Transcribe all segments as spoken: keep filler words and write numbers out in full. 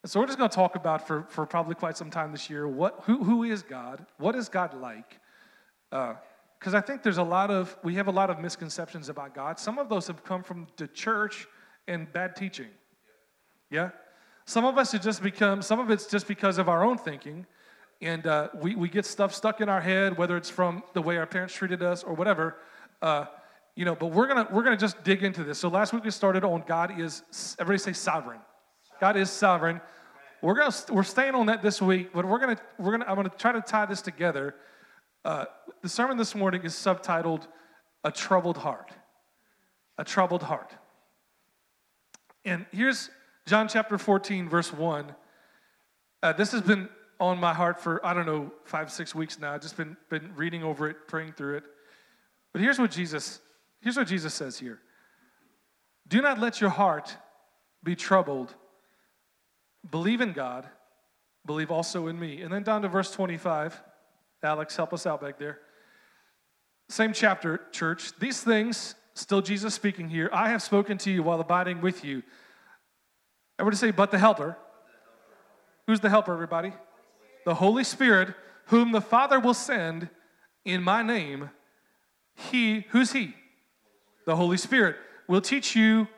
And so we're just going to talk about for, for probably quite some time this year, what who who is God? What is God like? Because uh, I think there's a lot of, we have a lot of misconceptions about God. Some of those have come from the church and bad teaching. Yeah? Some of us have just become, some of it's just because of our own thinking. And uh, we, we get stuff stuck in our head, whether it's from the way our parents treated us or whatever. Uh, you know, but we're gonna we're gonna just dig into this. So last week we started on God is, everybody say sovereign. God is sovereign. We're gonna we're staying on that this week, but we're gonna we're gonna I'm gonna try to tie this together. Uh, the sermon this morning is subtitled "A Troubled Heart." A troubled heart. And here's John chapter fourteen, verse one. Uh, this has been on my heart for, I don't know, five, six weeks now. I've just been, been reading over it, praying through it. But here's what Jesus, here's what Jesus says here. Do not let your heart be troubled. Believe in God. Believe also in me. And then down to verse twenty-five. Alex, help us out back there. Same chapter, church. These things, still Jesus speaking here, I have spoken to you while abiding with you. Everybody say, but the helper. Who's the helper, everybody? The Holy Spirit, whom the Father will send in my name. He, who's he? The Holy Spirit will teach you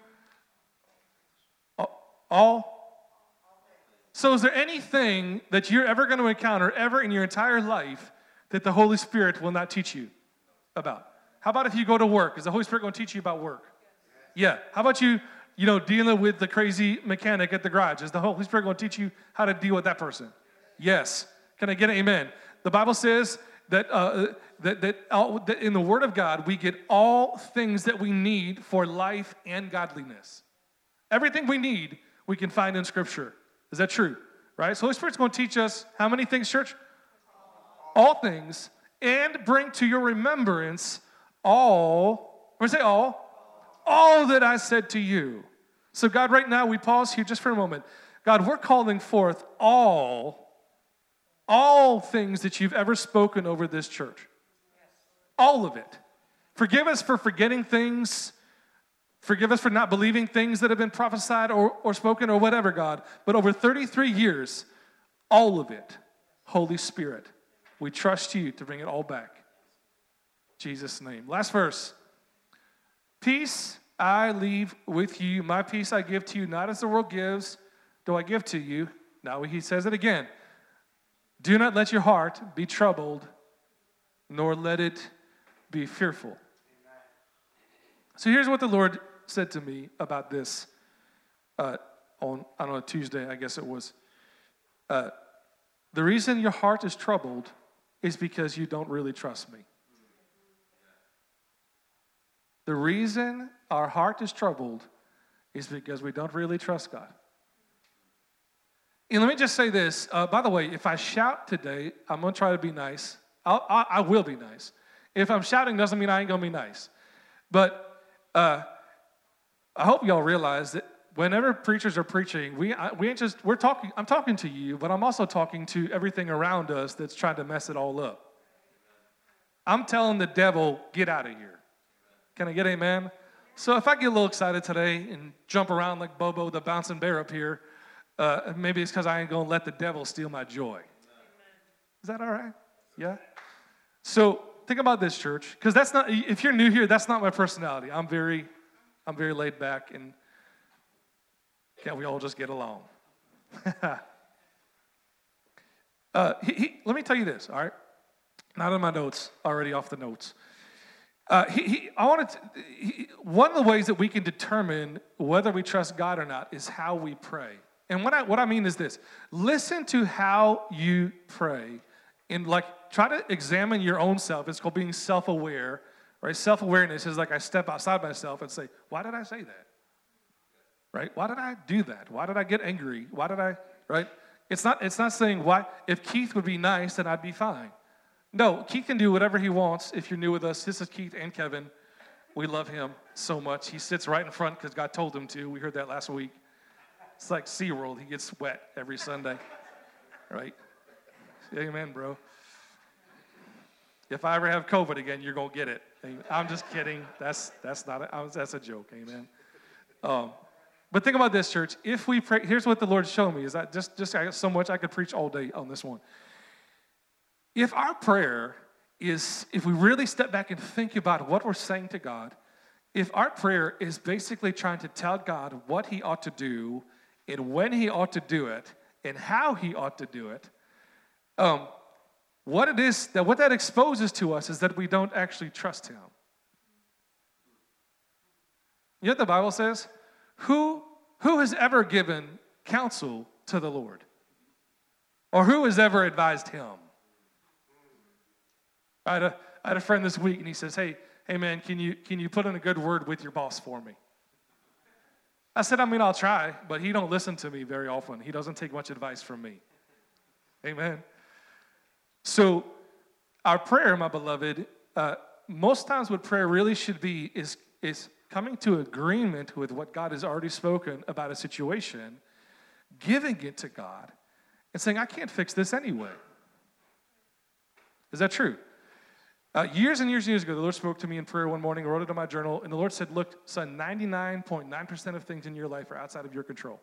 all. So is there anything that you're ever going to encounter ever in your entire life that the Holy Spirit will not teach you about? How about if you go to work? Is the Holy Spirit going to teach you about work? Yeah. How about you, you know, dealing with the crazy mechanic at the garage? Is the Holy Spirit going to teach you how to deal with that person? Yes. Can I get an amen? The Bible says that, uh, that, that, uh, that in the Word of God, we get all things that we need for life and godliness. Everything we need, we can find in Scripture. Is that true? Right? So the Holy Spirit's going to teach us how many things, church? All things. And bring to your remembrance all, or say all, all that I said to you. So God, right now, we pause here just for a moment. God, we're calling forth all All things that you've ever spoken over this church. All of it. Forgive us for forgetting things. Forgive us for not believing things that have been prophesied or, or spoken or whatever, God. But over thirty-three years, all of it, Holy Spirit, we trust you to bring it all back. In Jesus' name. Last verse. Peace I leave with you. My peace I give to you, not as the world gives, do I give to you. Now he says it again. Do not let your heart be troubled, nor let it be fearful. Amen. So here's what the Lord said to me about this uh, on, I don't know, Tuesday, I guess it was. Uh, the reason your heart is troubled is because you don't really trust me. The reason our heart is troubled is because we don't really trust God. And let me just say this. Uh, by the way, if I shout today, I'm going to try to be nice. I'll, I, I will be nice. If I'm shouting doesn't mean I ain't going to be nice. But uh, I hope y'all realize that whenever preachers are preaching, we I, we ain't just, we're talking, I'm talking to you, but I'm also talking to everything around us that's trying to mess it all up. I'm telling the devil, get out of here. Can I get amen? So if I get a little excited today and jump around like Bobo the bouncing bear up here, Uh, maybe it's because I ain't going to let the devil steal my joy. Amen. Is that all right? Yeah? So think about this, church, because that's not, if you're new here, that's not my personality. I'm very, I'm very laid back, and can't we all just get along? uh, he, he, let me tell you this, all right? Not in my notes, already off the notes. Uh, he, he, I wanted to, he, one of the ways that we can determine whether we trust God or not is how we pray. And what I, what I mean is this. Listen to how you pray and like try to examine your own self. It's called being self-aware, right? Self-awareness is like I step outside myself and say, why did I say that? Right? Why did I do that? Why did I get angry? Why did I, right? It's not, it's not saying why, if Keith would be nice, then I'd be fine. No, Keith can do whatever he wants. If you're new with us, this is Keith and Kevin. We love him so much. He sits right in front because God told him to. We heard that last week. It's like SeaWorld. He gets wet every Sunday, right? Amen, bro. If I ever have COVID again, you're going to get it. I'm just kidding. That's that's not a, that's a joke. Amen. Um, But think about this, church. If we pray, here's what the Lord showed me, is that just, just I got so much I could preach all day on this one. If our prayer is, if we really step back and think about what we're saying to God, if our prayer is basically trying to tell God what he ought to do and when he ought to do it and how he ought to do it, um, what it is, that what that exposes to us is that we don't actually trust him. You know what the Bible says? Who, who has ever given counsel to the Lord? Or who has ever advised him? I had a, I had a friend this week, and he says, hey, hey man, can you, can you put in a good word with your boss for me? I said, I mean, I'll try, but he don't listen to me very often. He doesn't take much advice from me. Amen. So our prayer, my beloved, uh, most times what prayer really should be is, is coming to agreement with what God has already spoken about a situation, giving it to God, and saying, I can't fix this anyway. Is that true? Uh, years and years and years ago, the Lord spoke to me in prayer one morning. I wrote it in my journal, and the Lord said, look, son, ninety-nine point nine percent of things in your life are outside of your control.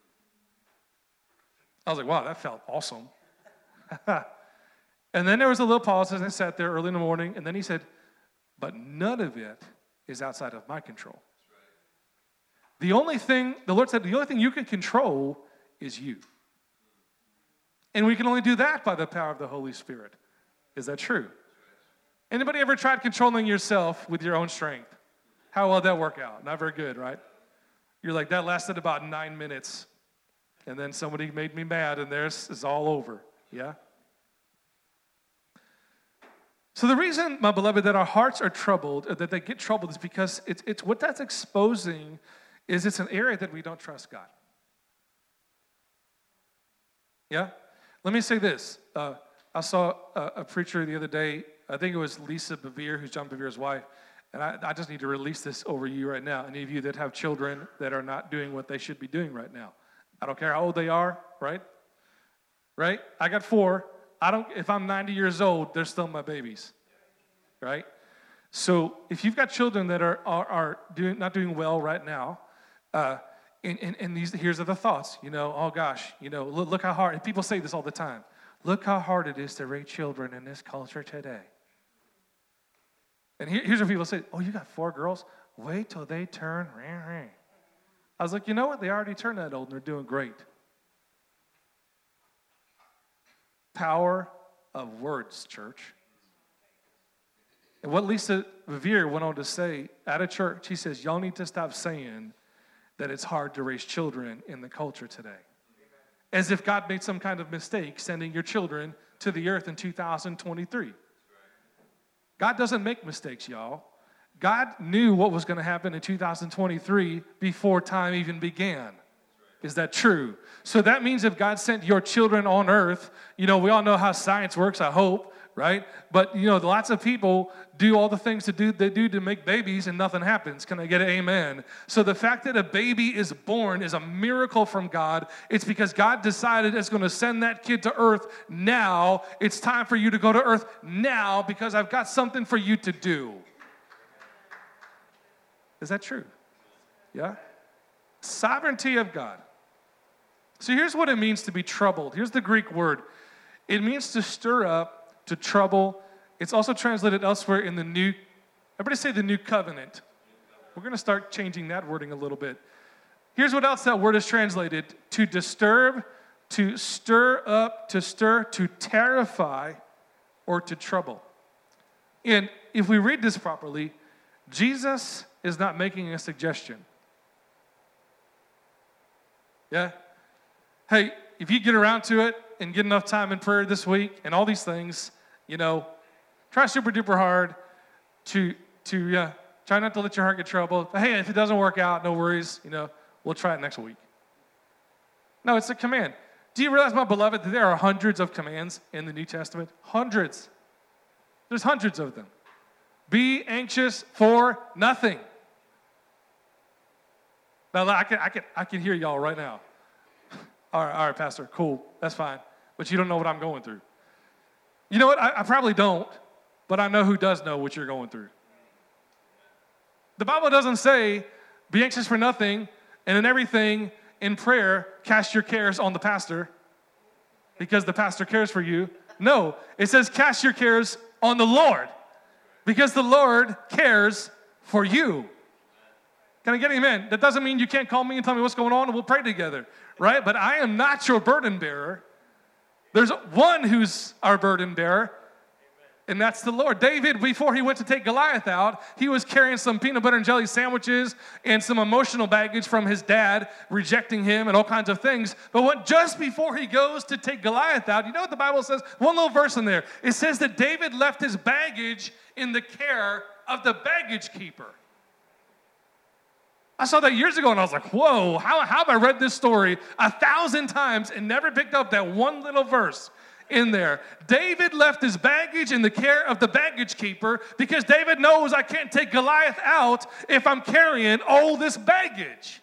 I was like, wow, that felt awesome. And then there was a little pause as I sat there early in the morning, and then he said, but none of it is outside of my control. The only thing, the Lord said, the only thing you can control is you. And we can only do that by the power of the Holy Spirit. Is that true? Anybody ever tried controlling yourself with your own strength? How well did that work out? Not very good, right? You're like, that lasted about nine minutes. And then somebody made me mad, and there's it's all over. Yeah? So the reason, my beloved, that our hearts are troubled, or that they get troubled, is because it's, it's what that's exposing is it's an area that we don't trust God. Yeah? Let me say this. Uh, I saw a, a preacher the other day. I think it was Lisa Bevere, who's John Bevere's wife. And I, I just need to release this over you right now. Any of you that have children that are not doing what they should be doing right now. I don't care how old they are, right? Right? I got four. I don't. If I'm ninety years old, they're still my babies, right? So if you've got children that are are, are doing not doing well right now, uh, and, and, and these here's are the thoughts. You know, oh gosh, you know, look, look how hard. And people say this all the time. Look how hard it is to raise children in this culture today. And here, here's what people say. Oh, you got four girls? Wait till they turn. Rah, rah. I was like, you know what? They already turned that old, and they're doing great. Power of words, church. And what Lisa Bevere went on to say at a church, she says, y'all need to stop saying that it's hard to raise children in the culture today. As if God made some kind of mistake sending your children to the earth in two thousand twenty-three. God doesn't make mistakes, y'all. God knew what was going to happen in two thousand twenty-three before time even began. Is that true? So that means if God sent your children on earth, you know, we all know how science works, I hope, right? But, you know, lots of people do all the things to do they do to make babies and nothing happens. Can I get an amen? So the fact that a baby is born is a miracle from God. It's because God decided it's going to send that kid to earth now. It's time for you to go to earth now because I've got something for you to do. Is that true? Yeah? Sovereignty of God. So here's what it means to be troubled. Here's the Greek word. It means to stir up, to trouble. It's also translated elsewhere in the New, everybody say the New Covenant. We're going to start changing that wording a little bit. Here's what else that word is translated. To disturb, to stir up, to stir, to terrify, or to trouble. And if we read this properly, Jesus is not making a suggestion. Yeah? Hey, if you get around to it and get enough time in prayer this week and all these things, you know, try super duper hard to, to yeah, try not to let your heart get troubled. But hey, if it doesn't work out, no worries, you know, we'll try it next week. No, it's a command. Do you realize, my beloved, that there are hundreds of commands in the New Testament? Hundreds. There's hundreds of them. Be anxious for nothing. Now, I can, I can, I can hear y'all right now. All right, all right, Pastor, cool, that's fine. But you don't know what I'm going through. You know what? I, I probably don't, but I know who does know what you're going through. The Bible doesn't say, be anxious for nothing, And in everything, in prayer, cast your cares on the pastor because the pastor cares for you. No, it says cast your cares on the Lord because the Lord cares for you. Can I get an amen? That doesn't mean you can't call me and tell me what's going on and we'll pray together, right? But I am not your burden bearer. There's one who's our burden bearer, and that's the Lord. David, before he went to take Goliath out, he was carrying some peanut butter and jelly sandwiches and some emotional baggage from his dad rejecting him and all kinds of things. But what, just before he goes to take Goliath out, you know what the Bible says? One little verse in there. It says that David left his baggage in the care of the baggage keeper. I saw that years ago, and I was like, whoa, how, how have I read this story a thousand times and never picked up that one little verse in there? David left his baggage in the care of the baggage keeper because David knows I can't take Goliath out if I'm carrying all this baggage.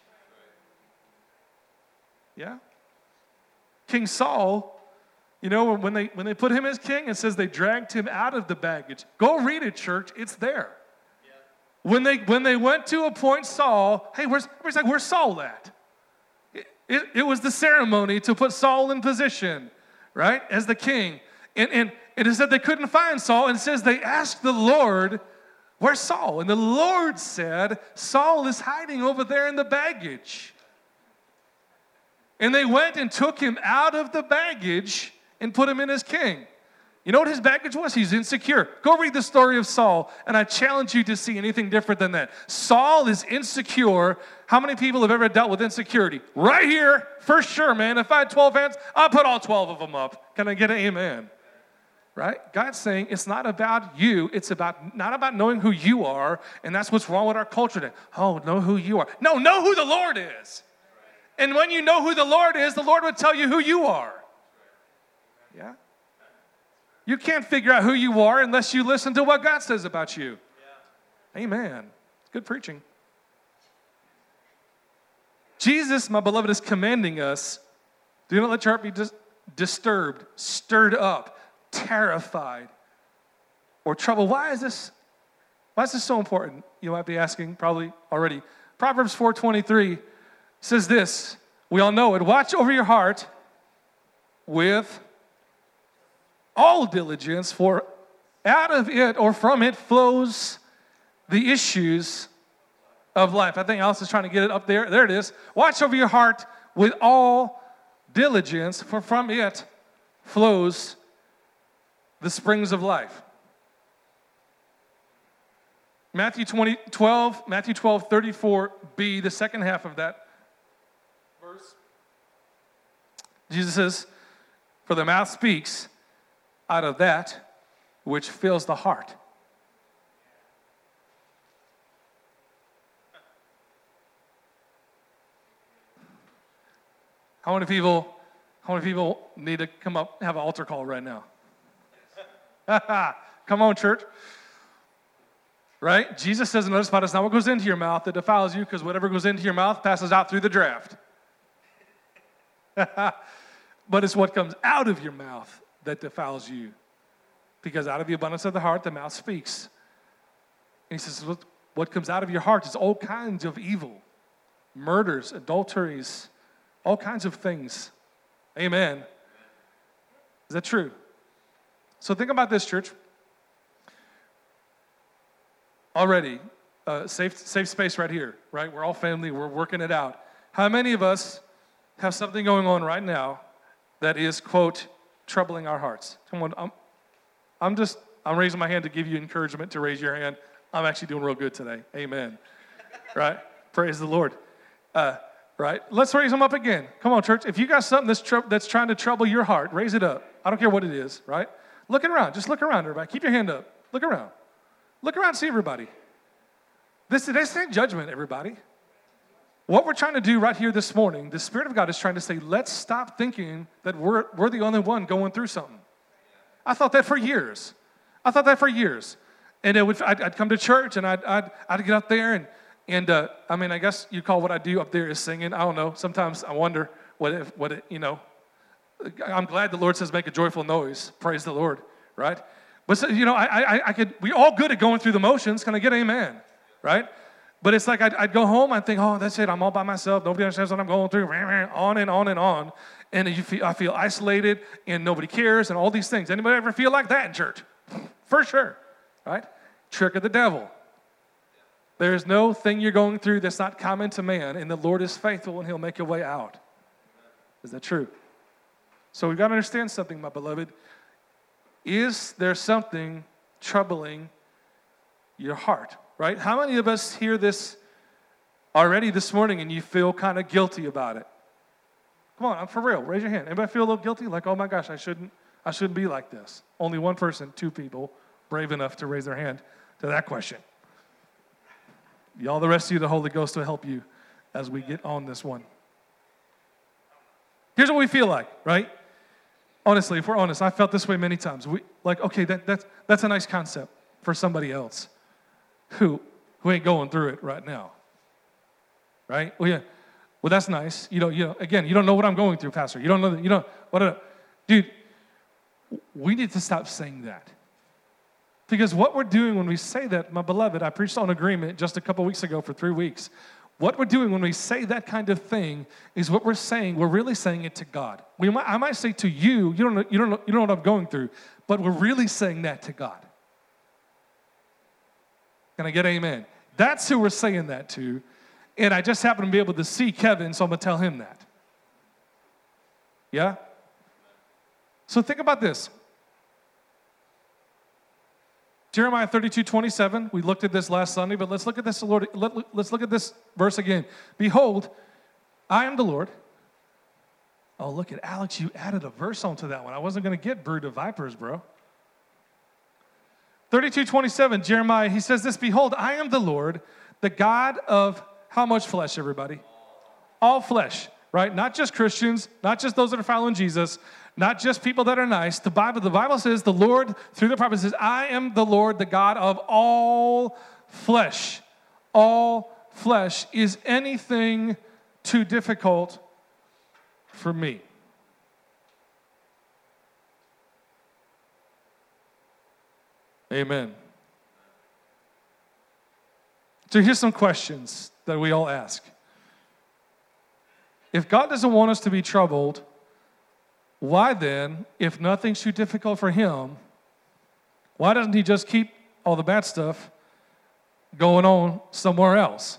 Yeah? King Saul, you know, when they, when they put him as king, it says they dragged him out of the baggage. Go read it, church. It's there. When they when they went to appoint Saul, hey, where's, everybody's like, where's Saul at? It, it, it was the ceremony to put Saul in position, right, as the king. And, and, and it said they couldn't find Saul, and it says they asked the Lord, where's Saul? And the Lord said, Saul is hiding over there in the baggage. And they went and took him out of the baggage and put him in as king. You know what his baggage was? He's insecure. Go read the story of Saul, and I challenge you to see anything different than that. Saul is insecure. How many people have ever dealt with insecurity? Right here, for sure, man. If I had twelve hands, I'll put all twelve of them up. Can I get an amen? Right? God's saying it's not about you. It's about not about knowing who you are, and that's what's wrong with our culture today. Oh, know who you are. No, know who the Lord is. And when you know who the Lord is, the Lord will tell you who you are. Yeah? You can't figure out who you are unless you listen to what God says about you. Yeah. Amen. Good preaching. Jesus, my beloved, is commanding us, do not let your heart be dis- disturbed, stirred up, terrified, or troubled. Why is this, why is this so important? You might be asking probably already. Proverbs four twenty-three says this, we all know it, watch over your heart with all diligence, for out of it or from it flows the issues of life. I think Alice is trying to get it up there. There it is. Watch over your heart with all diligence, for from it flows the springs of life. Matthew twenty, twelve, Matthew twelve, thirty-four b, the second half of that verse. Jesus says, for the mouth speaks out of that which fills the heart. How many people, how many people need to come up and have an altar call right now? Come on, church. Right? Jesus says in another spot, it's not what goes into your mouth that defiles you, because whatever goes into your mouth passes out through the draft. But it's what comes out of your mouth that defiles you. Because out of the abundance of the heart, the mouth speaks. And he says, what, what comes out of your heart is all kinds of evil. Murders, adulteries, all kinds of things. Amen. Is that true? So think about this, church. Already, uh, safe, safe space right here, right? We're all family. We're working it out. How many of us have something going on right now that is, quote, troubling our hearts? Come on, I'm, I'm just, I'm raising my hand to give you encouragement to raise your hand. I'm actually doing real good today. Amen. Right? Praise the Lord. Uh, right? Let's raise them up again. Come on, church. If you got something that's, tr- that's trying to trouble your heart, raise it up. I don't care what it is, right? Look around. Just look around, everybody. Keep your hand up. Look around. Look around and see everybody. This, this ain't judgment, everybody. What we're trying to do right here this morning, the Spirit of God is trying to say, let's stop thinking that we're, we're the only one going through something. I thought that for years. I thought that for years. And it would, I'd, I'd come to church, and I'd, I'd, I'd get up there, and, and uh, I mean, I guess you call what I do up there is singing. I don't know. Sometimes I wonder what, if, what it, you know. I'm glad the Lord says make a joyful noise. Praise the Lord, right? But, so, you know, I, I, I could, we're all good at going through the motions. Can I get amen, right? But it's like I'd, I'd go home, I'd think, oh, that's it, I'm all by myself. Nobody understands what I'm going through. On and on and on. And you feel, I feel isolated and nobody cares and all these things. Anybody ever feel like that in church? For sure, right? Trick of the devil. There is no thing you're going through that's not common to man, and the Lord is faithful and he'll make a way out. Is that true? So we've got to understand something, my beloved. Is there something troubling your heart, right? How many of us hear this already this morning and you feel kind of guilty about it? Come on, I'm for real. Raise your hand. Anybody feel a little guilty? Like, oh my gosh, I shouldn't, I shouldn't be like this. Only one person, two people, brave enough to raise their hand to that question. Y'all, the rest of you, the Holy Ghost will help you as we get on this one. Here's what we feel like, right? Honestly, if we're honest, I felt this way many times. We like, okay, that, that's that's a nice concept for somebody else who who ain't going through it right now, right? Well, yeah, well, that's nice. You know, you know. Again, you don't know what I'm going through, Pastor. You don't know that. You know what, uh, dude? We need to stop saying that, because what we're doing when we say that, my beloved, I preached on agreement just a couple weeks ago for three weeks. What we're doing when we say that kind of thing is what we're saying. We're really saying it to God. We might, I might say to you, you don't know, you don't know, you don't know what I'm going through, but we're really saying that to God. Can I get amen? That's who we're saying that to, and I just happen to be able to see Kevin, so I'm going to tell him that. Yeah? So think about this. Jeremiah thirty-two twenty-seven, we looked at this last Sunday, but let's look at this, Lord, let, let's look at this verse again. Behold, I am the Lord. Oh, look at Alex, you added a verse onto that one. I wasn't going to get brood of vipers, bro. thirty-two twenty-seven, Jeremiah, he says this, behold, I am the Lord, the God of how much flesh, everybody? All flesh, right? Not just Christians, not just those that are following Jesus, not just people that are nice. The Bible, the Bible says the Lord, through the prophet, says, I am the Lord, the God of all flesh. All flesh. Is anything too difficult for me? Amen. So here's some questions that we all ask. If God doesn't want us to be troubled, why then, if nothing's too difficult for him, why doesn't he just keep all the bad stuff going on somewhere else?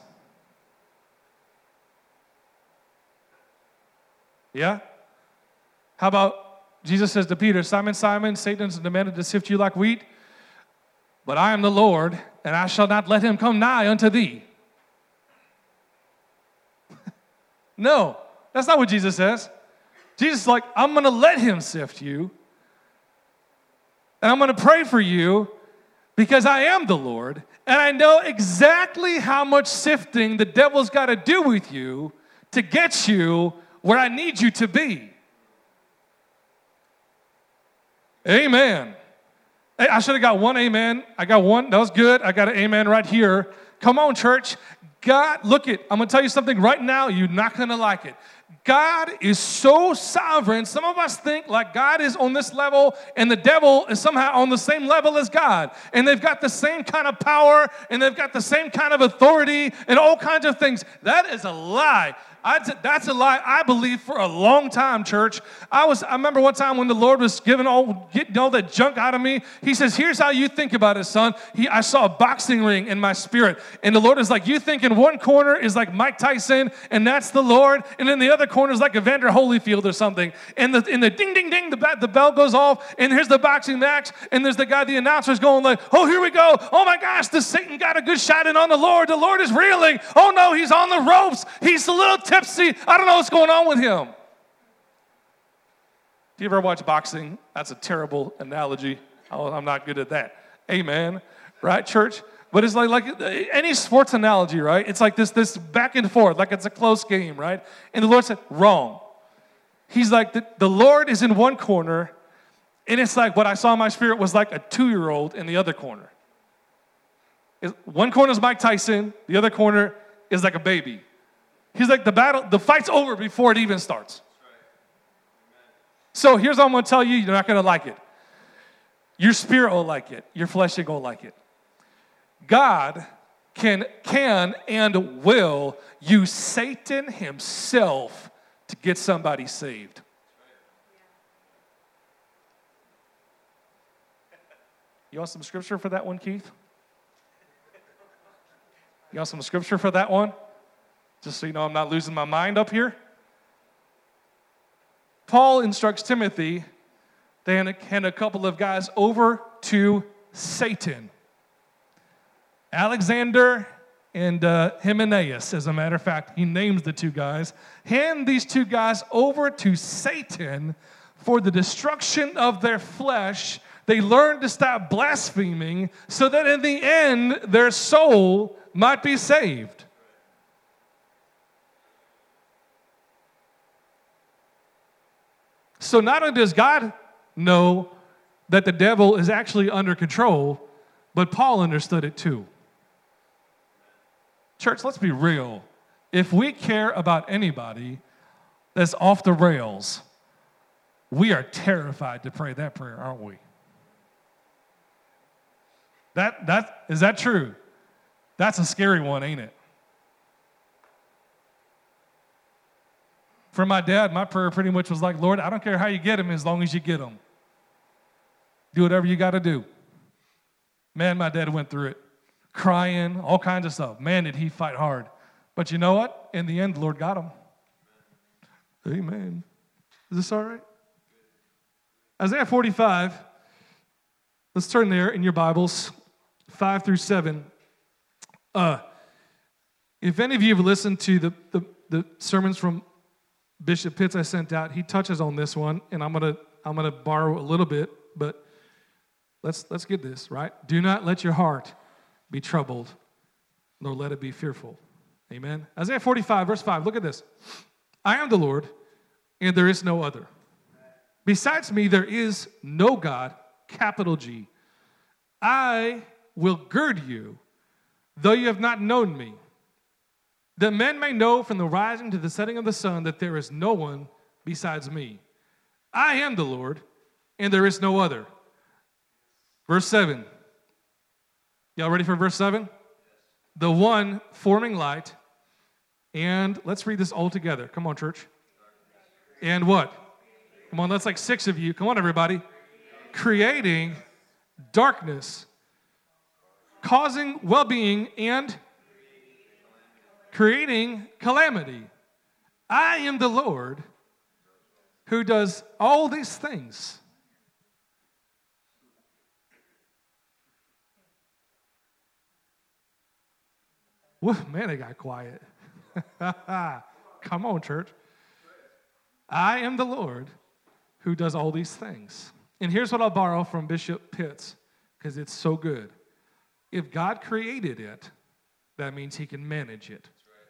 Yeah? How about Jesus says to Peter, Simon, Simon, Satan has demanded to sift you like wheat, but I am the Lord, and I shall not let him come nigh unto thee. No, that's not what Jesus says. Jesus is like, I'm going to let him sift you, and I'm going to pray for you because I am the Lord, and I know exactly how much sifting the devil's got to do with you to get you where I need you to be. Amen. Hey, I should have got one amen. I got one. That was good. I got an amen right here. Come on, church. God, look it. I'm going to tell you something right now. You're not going to like it. God is so sovereign. Some of us think like God is on this level and the devil is somehow on the same level as God. And they've got the same kind of power and they've got the same kind of authority and all kinds of things. That is a lie. I, that's a lie I believe for a long time, church. I was. I remember one time when the Lord was giving all, getting all that junk out of me. He says, here's how you think about it, son. He, I saw a boxing ring in my spirit. And the Lord is like, you think in one corner is like Mike Tyson, and that's the Lord. And in the other corner is like Evander Holyfield or something. And the, in the ding, ding, ding, the, the bell goes off. And here's the boxing match. And there's the guy, the announcer's going like, oh, here we go. Oh, my gosh, the Satan got a good shot in on the Lord. The Lord is reeling. Oh, no, he's on the ropes. He's a little tipsy. I don't know what's going on with him. Do you ever watch boxing? That's a terrible analogy. I'm not good at that. Amen. Right, church? But it's like, like any sports analogy, right? It's like this, this back and forth, like it's a close game, right? And the Lord said, wrong. He's like, the, the Lord is in one corner, and it's like what I saw in my spirit was like a two-year-old in the other corner. One corner is Mike Tyson. The other corner is like a baby. He's like, the battle, the fight's over before it even starts. So here's what I'm going to tell you. You're not going to like it. Your spirit will like it. Your flesh ain't going to like it. God can, can and will use Satan himself to get somebody saved. You want some scripture for that one, Keith? You want some scripture for that one? Just so you know I'm not losing my mind up here. Paul instructs Timothy to hand a couple of guys over to Satan. Alexander and uh, Hymenaeus, as a matter of fact, he names the two guys. Hand these two guys over to Satan for the destruction of their flesh. They learn to stop blaspheming so that in the end, their soul might be saved. So not only does God know that the devil is actually under control, but Paul understood it too. Church, let's be real. If we care about anybody that's off the rails, we are terrified to pray that prayer, aren't we? That, that, is that true? That's a scary one, ain't it? For my dad, my prayer pretty much was like, Lord, I don't care how you get him as long as you get him. Do whatever you got to do. Man, my dad went through it. Crying, all kinds of stuff. Man, did he fight hard. But you know what? In the end, the Lord got him. Amen. Is this all right? Isaiah forty-five. Let's turn there in your Bibles, five through seven. Uh, if any of you have listened to the, the, the sermons from Bishop Pitts I sent out, he touches on this one, and I'm gonna I'm gonna borrow a little bit, but let's let's get this, right? Do not let your heart be troubled, nor let it be fearful. Amen. Isaiah forty-five, verse five, look at this. I am the Lord, and there is no other. Besides me, there is no God, capital G. I will gird you, though you have not known me, that men may know from the rising to the setting of the sun that there is no one besides me. I am the Lord, and there is no other. Verse seven. Y'all ready for verse seven? The one forming light, and let's read this all together. Come on, church. And what? Come on, that's like six of you. Come on, everybody. Creating darkness, causing well-being, and creating calamity. I am the Lord who does all these things. Whoa, man, it got quiet. Come on, church. I am the Lord who does all these things. And here's what I'll borrow from Bishop Pitts, because it's so good. If God created it, that means he can manage it.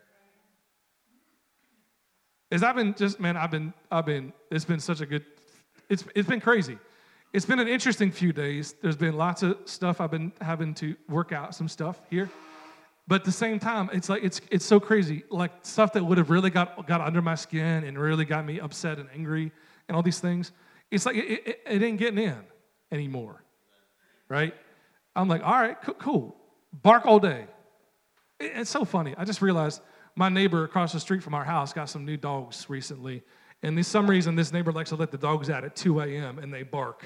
As I've been just, man, I've been, I've been, it's been such a good, it's it's been crazy. It's been an interesting few days. There's been lots of stuff I've been having to work out, some stuff here. But at the same time, it's like it's it's so crazy. Like stuff that would have really got got under my skin and really got me upset and angry and all these things. It's like it, it, it ain't getting in anymore, right? I'm like, all right, cool, cool. Bark all day. It, it's so funny. I just realized my neighbor across the street from our house got some new dogs recently, and for some reason this neighbor likes to let the dogs out at two a.m. and they bark.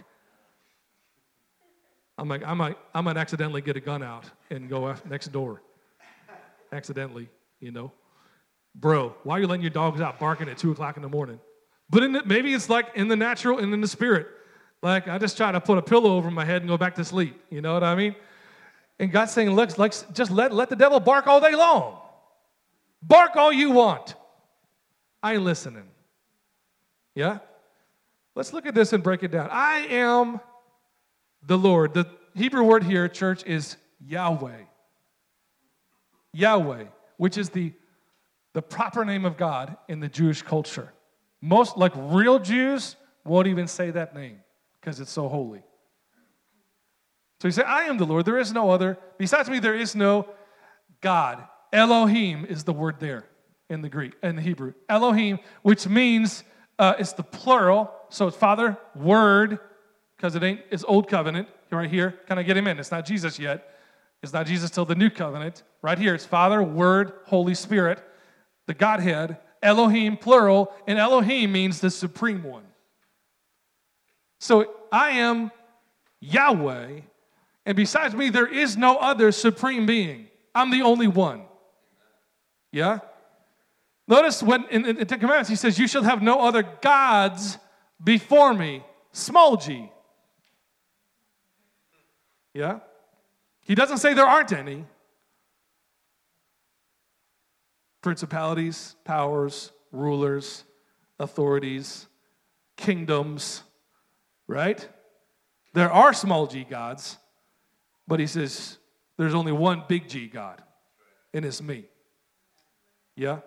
I'm like, I might I might accidentally get a gun out and go next door. Accidentally, you know. Bro, why are you letting your dogs out barking at two o'clock in the morning? But in the, maybe it's like in the natural and in the spirit. Like, I just try to put a pillow over my head and go back to sleep. You know what I mean? And God's saying, look, like, just let, let the devil bark all day long. Bark all you want. I ain't listening. Yeah? Let's look at this and break it down. I am the Lord. The Hebrew word here, church, is Yahweh. Yahweh, which is the, the proper name of God in the Jewish culture. Most, like real Jews, won't even say that name because it's so holy. So he said, I am the Lord, there is no other. Besides me, there is no God. Elohim is the word there in the Greek, in the Hebrew. Elohim, which means uh, it's the plural. So it's Father, Word, because it ain't, it's Old Covenant right here. Can I get him in? It's not Jesus yet. It's not Jesus till the new covenant. Right here, it's Father, Word, Holy Spirit, the Godhead, Elohim, plural, and Elohim means the supreme one. So I am Yahweh, and besides me, there is no other supreme being. I'm the only one. Yeah? Notice when in, in the Ten Commandments, he says, you shall have no other gods before me. Small g. Yeah? He doesn't say there aren't any. Principalities, powers, rulers, authorities, kingdoms, right? There are small g gods, but he says there's only one big G God, and it's me. Yeah?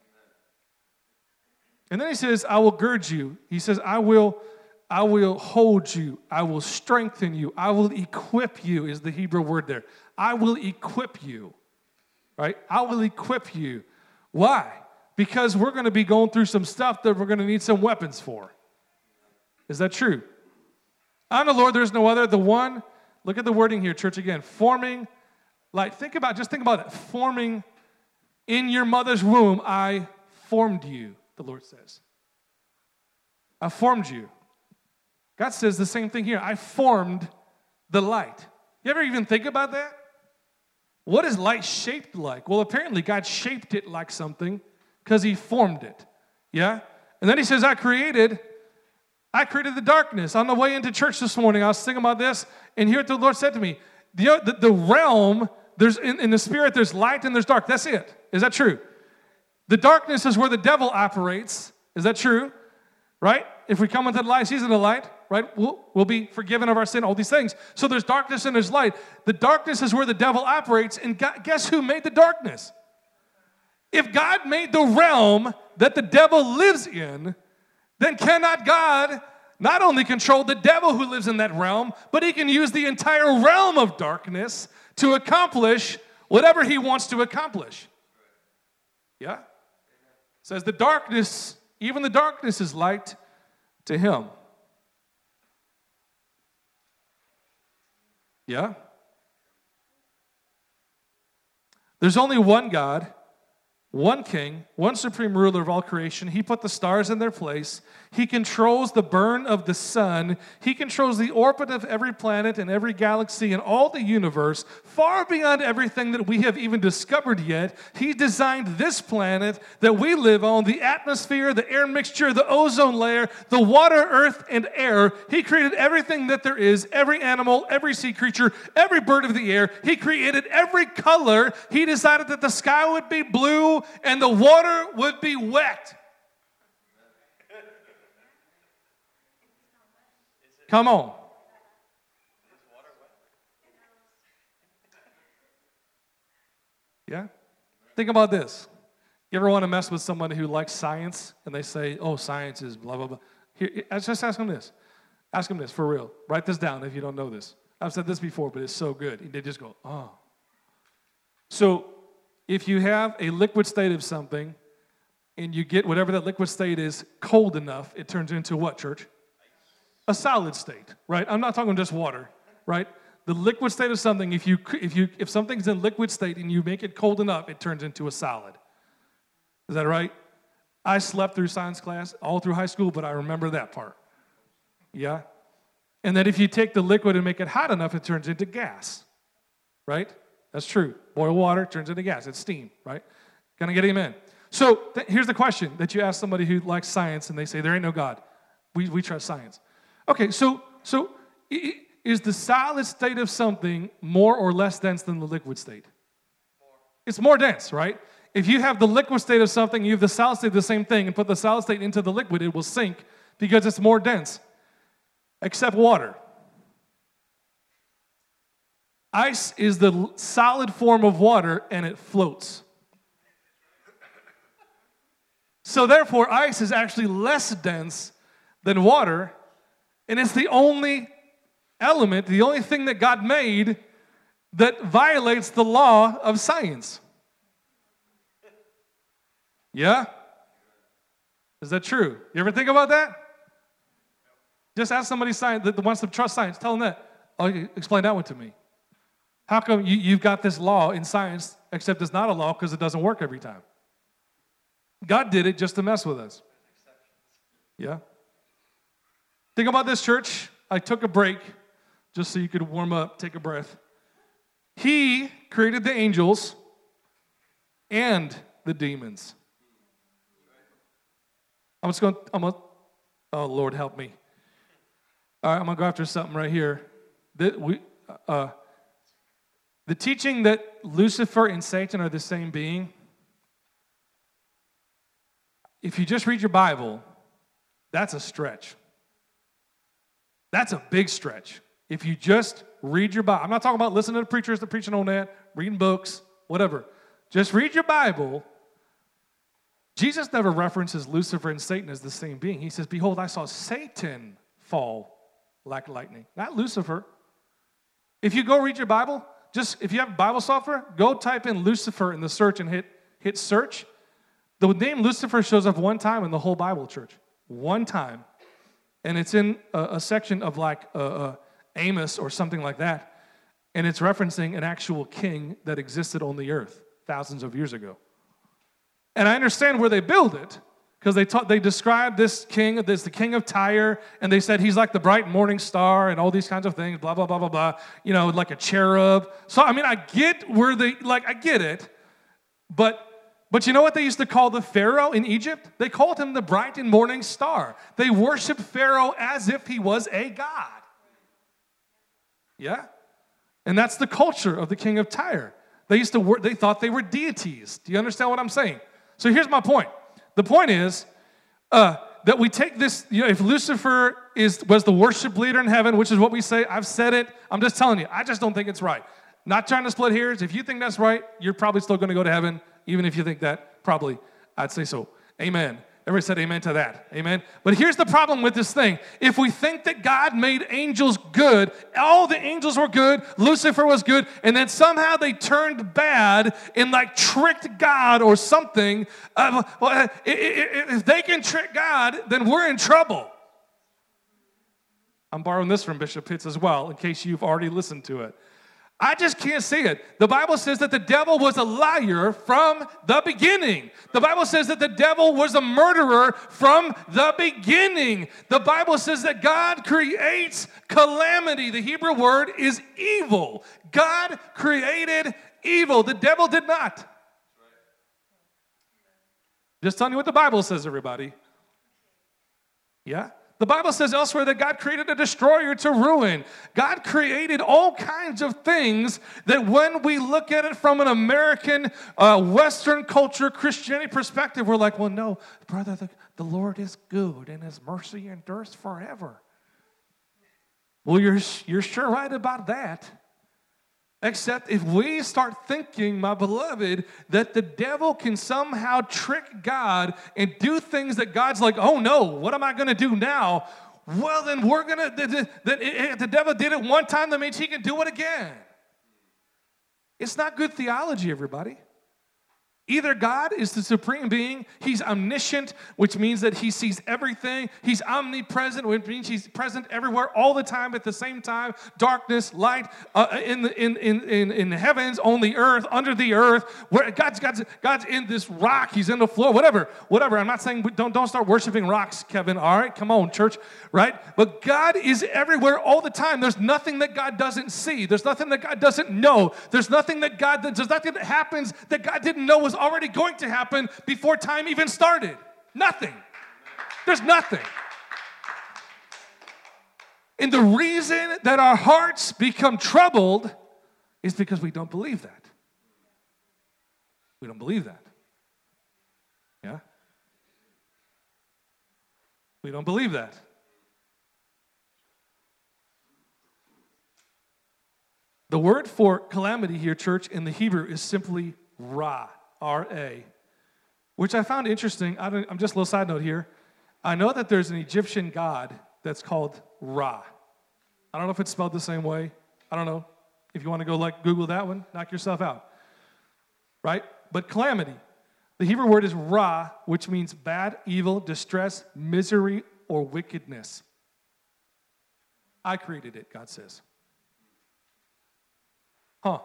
And then he says, I will gird you. He says, I will, I will hold you. I will strengthen you. I will equip you is the Hebrew word there. I will equip you, right? I will equip you. Why? Because we're going to be going through some stuff that we're going to need some weapons for. Is that true? I'm the Lord, there's no other. The one, look at the wording here, church, again. Forming, like, think about, just think about it. Forming in your mother's womb, I formed you, the Lord says. I formed you. God says the same thing here. I formed the light. You ever even think about that? What is light shaped like? Well, apparently God shaped it like something because he formed it. Yeah? And then he says, I created, I created the darkness. On the way into church this morning, I was thinking about this, and here the Lord said to me, the, the, the realm, there's in, in the spirit, there's light and there's dark. That's it. Is that true? The darkness is where the devil operates. Is that true? Right? If we come into the light, he's in the light, right? We'll, we'll be forgiven of our sin, all these things. So there's darkness and there's light. The darkness is where the devil operates, and God, guess who made the darkness? If God made the realm that the devil lives in, then cannot God not only control the devil who lives in that realm, but he can use the entire realm of darkness to accomplish whatever he wants to accomplish. Yeah? It says the darkness, even the darkness is light to him. Yeah? There's only one God, one king, one supreme ruler of all creation. He put the stars in their place. He controls the burn of the sun. He controls the orbit of every planet and every galaxy and all the universe, far beyond everything that we have even discovered yet. He designed this planet that we live on, the atmosphere, the air mixture, the ozone layer, the water, earth, and air. He created everything that there is, every animal, every sea creature, every bird of the air. He created every color. He decided that the sky would be blue and the water would be wet. Come on. Yeah? Think about this. You ever want to mess with somebody who likes science and they say, oh, science is blah, blah, blah. Here, just ask them this. Ask them this for real. Write this down if you don't know this. I've said this before, but it's so good. And they just go, oh. So if you have a liquid state of something and you get whatever that liquid state is cold enough, it turns into what, church? A solid state, right? I'm not talking just water, right? The liquid state of something, if you if you if something's in liquid state and you make it cold enough, it turns into a solid. Is that right? I slept through science class all through high school, but I remember that part. Yeah? And that if you take the liquid and make it hot enough, it turns into gas, right? That's true. Boil water, turns into gas. It's steam, right? Can I get amen? So th- here's the question that you ask somebody who likes science and they say, there ain't no God. We we trust science. Okay, so so is the solid state of something more or less dense than the liquid state? More. It's more dense, right? If you have the liquid state of something, you have the solid state of the same thing, and put the solid state into the liquid, it will sink because it's more dense, except water. Ice is the solid form of water, and it floats. So therefore, ice is actually less dense than water, and it's the only element, the only thing that God made that violates the law of science. Yeah? Is that true? You ever think about that? Just ask somebody science that wants to trust science. Tell them that. Oh, explain that one to me. How come you, you've got this law in science, except it's not a law because it doesn't work every time? God did it just to mess with us. Yeah. Think about this, church. I took a break just so you could warm up, take a breath. He created the angels and the demons. I'm just going, I'm going, oh, Lord, help me. All right, I'm going to go after something right here. That we, uh, the teaching that Lucifer and Satan are the same being, if you just read your Bible, that's a stretch. That's a big stretch. If you just read your Bible, I'm not talking about listening to preachers that preaching on that, reading books, whatever. Just read your Bible. Jesus never references Lucifer and Satan as the same being. He says, behold, I saw Satan fall like lightning, not Lucifer. If you go read your Bible, just if you have Bible software, go type in Lucifer in the search and hit, hit search. The name Lucifer shows up one time in the whole Bible, church. One time. And it's in a, a section of like uh, uh, Amos or something like that. And it's referencing an actual king that existed on the earth thousands of years ago. And I understand where they build it, because they taught, they described this king, this the king of Tyre, and they said he's like the bright morning star and all these kinds of things, blah, blah, blah, blah, blah, you know, like a cherub. So, I mean, I get where they, like, I get it, but But you know what they used to call the Pharaoh in Egypt? They called him the bright and morning star. They worshiped Pharaoh as if he was a god. Yeah? And that's the culture of the king of Tyre. They used to wor- they thought they were deities. Do you understand what I'm saying? So here's my point. The point is uh, that we take this, you know, if Lucifer is was the worship leader in heaven, which is what we say, I've said it, I'm just telling you, I just don't think it's right. Not trying to split hairs. If you think that's right, you're probably still going to go to heaven. Even if you think that, probably, I'd say so. Amen. Everybody said amen to that. Amen. But here's the problem with this thing. If we think that God made angels good, all the angels were good, Lucifer was good, and then somehow they turned bad and like tricked God or something, uh, well, if they can trick God, then we're in trouble. I'm borrowing this from Bishop Pitts as well, in case you've already listened to it. I just can't see it. The Bible says that the devil was a liar from the beginning. The Bible says that the devil was a murderer from the beginning. The Bible says that God creates calamity. The Hebrew word is evil. God created evil. The devil did not. Just telling you what the Bible says, everybody. Yeah? The Bible says elsewhere that God created a destroyer to ruin. God created all kinds of things that when we look at it from an American, uh, Western culture, Christianity perspective, we're like, well, no, brother, the, the Lord is good and his mercy endures forever. Well, you're, you're sure right about that. Except if we start thinking, my beloved, that the devil can somehow trick God and do things that God's like, oh no, what am I going to do now? Well, then we're going to, if the devil did it one time, that means he can do it again. It's not good theology, everybody. Either God is the supreme being, he's omniscient, which means that he sees everything. He's omnipresent, which means he's present everywhere all the time at the same time. Darkness, light, uh, in, the, in, in, in, in the heavens, on the earth, under the earth. Where God's, God's, God's in this rock, he's in the floor, whatever, whatever. I'm not saying don't, don't start worshiping rocks, Kevin, all right? Come on, church, right? But God is everywhere all the time. There's nothing that God doesn't see. There's nothing that God doesn't know. There's nothing that God, there's nothing that happens that God didn't know was already going to happen before time even started. Nothing. There's nothing. And the reason that our hearts become troubled is because we don't believe that. We don't believe that. Yeah? We don't believe that. The word for calamity here, church, in the Hebrew is simply ra. R A, which I found interesting. I don't, I'm just a little side note here. I know that there's an Egyptian god that's called Ra. I don't know if it's spelled the same way. I don't know. If you want to go like Google that one, knock yourself out. Right? But calamity. The Hebrew word is Ra, which means bad, evil, distress, misery, or wickedness. I created it, God says. Huh.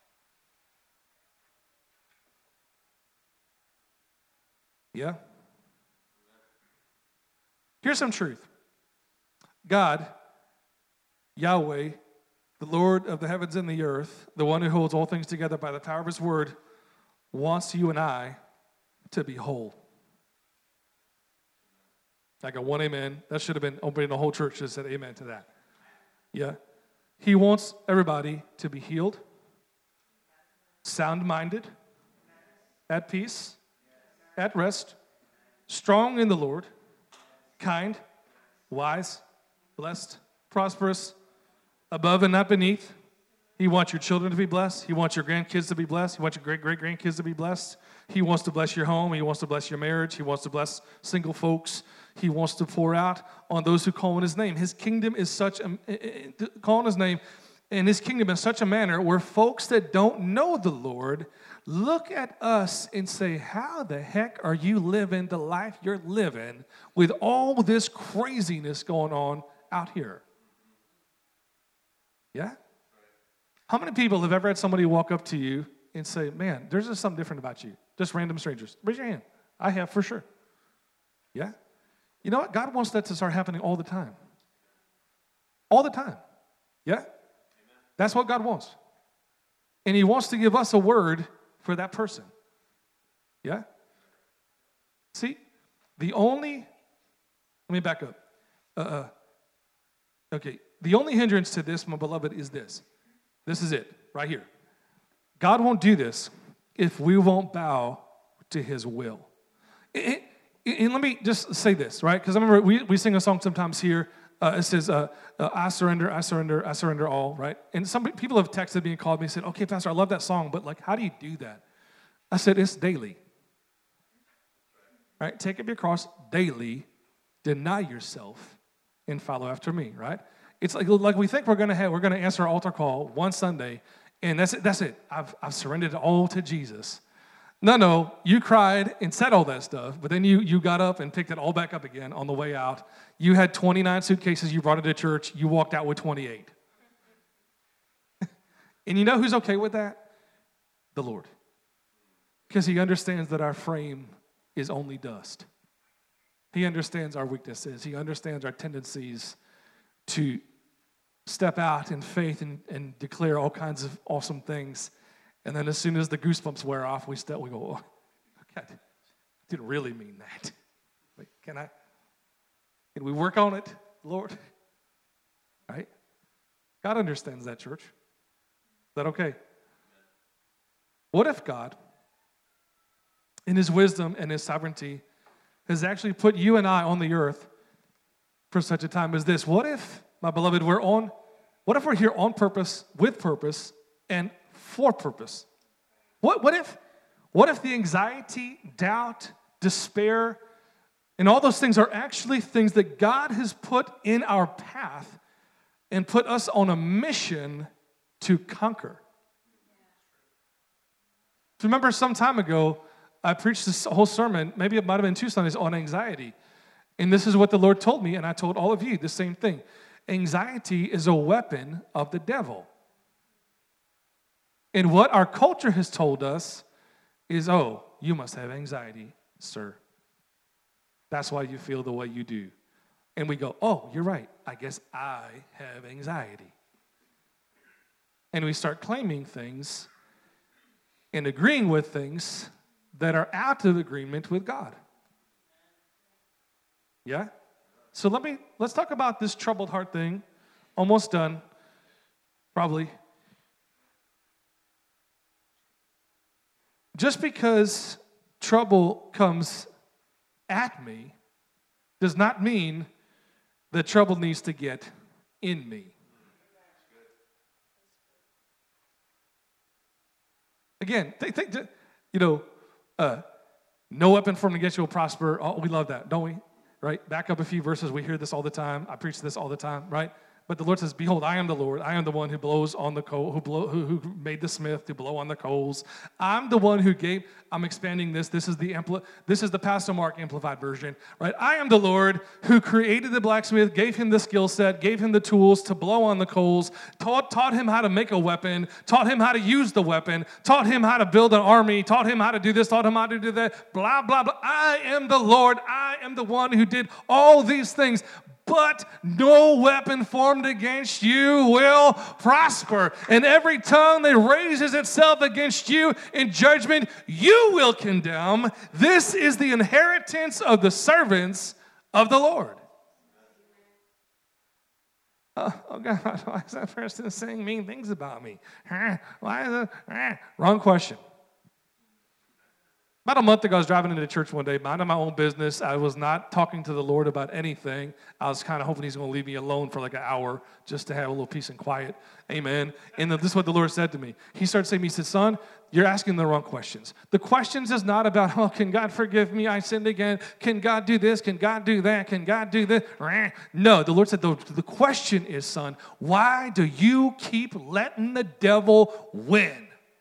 Yeah. Here's some truth. God, Yahweh, the Lord of the heavens and the earth, the one who holds all things together by the power of his word, wants you and I to be whole. I got one amen. That should have been opening the whole church just said amen to that. Yeah. He wants everybody to be healed, sound-minded, at peace, at rest, strong in the Lord, kind, wise, blessed, prosperous, above and not beneath. He wants your children to be blessed. He wants your grandkids to be blessed. He wants your great-great-grandkids to be blessed. He wants to bless your home. He wants to bless your marriage. He wants to bless single folks. He wants to pour out on those who call on his name. His kingdom is such a, call on his name, and his kingdom in such a manner where folks that don't know the Lord look at us and say, how the heck are you living the life you're living with all this craziness going on out here? Yeah? How many people have ever had somebody walk up to you and say, man, there's just something different about you? Just random strangers. Raise your hand. I have for sure. Yeah? You know what? God wants that to start happening all the time. All the time. Yeah? Amen. That's what God wants. And he wants to give us a word for that person. Yeah? See, the only, let me back up. Uh, uh, okay, the only hindrance to this, my beloved, is this. This is it, right here. God won't do this if we won't bow to his will. It, it, and let me just say this, right? Because I remember we, we sing a song sometimes here. Uh, it says, uh, uh, I surrender, I surrender, I surrender all, right? And some people have texted me and called me and said, okay, Pastor, I love that song, but like, how do you do that? I said, it's daily. Right? Take up your cross daily, deny yourself, and follow after me, right? It's like, like we think we're going to have, we're going to answer our altar call one Sunday, and that's it. That's it. I've, I've surrendered all to Jesus. No, no, you cried and said all that stuff, but then you you got up and picked it all back up again on the way out. You had twenty-nine suitcases you brought into church. You walked out with twenty-eight. And you know who's okay with that? The Lord. Because he understands that our frame is only dust. He understands our weaknesses. He understands our tendencies to step out in faith and, and declare all kinds of awesome things. And then as soon as the goosebumps wear off, we step, we go, oh, God, I didn't really mean that. Like, can I, can we work on it, Lord? Right? God understands that, church. Is that okay? What if God, in his wisdom and his sovereignty, has actually put you and I on the earth for such a time as this? What if, my beloved, we're on, what if we're here on purpose, with purpose, and for purpose? What, what if, what if the anxiety, doubt, despair, and all those things are actually things that God has put in our path and put us on a mission to conquer? Remember some time ago, I preached this whole sermon, maybe it might have been two Sundays, on anxiety. And this is what the Lord told me, and I told all of you the same thing. Anxiety is a weapon of the devil. And what our culture has told us is, oh, you must have anxiety, sir. That's why you feel the way you do. And we go, oh, you're right. I guess I have anxiety. And we start claiming things and agreeing with things that are out of agreement with God. Yeah? So let me, let's talk about this troubled heart thing. Almost done, probably. Just because trouble comes at me does not mean that trouble needs to get in me. Again, think, think, you know, uh, no weapon formed against you will prosper. Oh, we love that, don't we? Right? Back up a few verses. We hear this all the time. I preach this all the time, right? But the Lord says, behold, I am the Lord. I am the one who blows on the coal, who, blow, who, who made the smith to blow on the coals. I'm the one who gave, I'm expanding this. This is the ampli, this is the Pastor Mark amplified version, right? I am the Lord who created the blacksmith, gave him the skill set, gave him the tools to blow on the coals, taught, taught him how to make a weapon, taught him how to use the weapon, taught him how to build an army, taught him how to do this, taught him how to do that, blah, blah, blah. I am the Lord. I am the one who did all these things. But no weapon formed against you will prosper. And every tongue that raises itself against you in judgment, you will condemn. This is the inheritance of the servants of the Lord. Oh, oh God, why is that person saying mean things about me? Huh? Why is it? Huh? Wrong question. About a month ago, I was driving into church one day, minding my own business. I was not talking to the Lord about anything. I was kind of hoping he's going to leave me alone for like an hour just to have a little peace and quiet. Amen. And this is what the Lord said to me. He started saying to me, he said, son, you're asking the wrong questions. The questions is not about, oh, can God forgive me? I sinned again. Can God do this? Can God do that? Can God do this? No, the Lord said, the, the question is, son, why do you keep letting the devil win?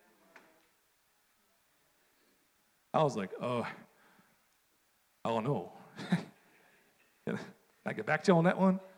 I was like, oh, I don't know. Can I get back to you on that one?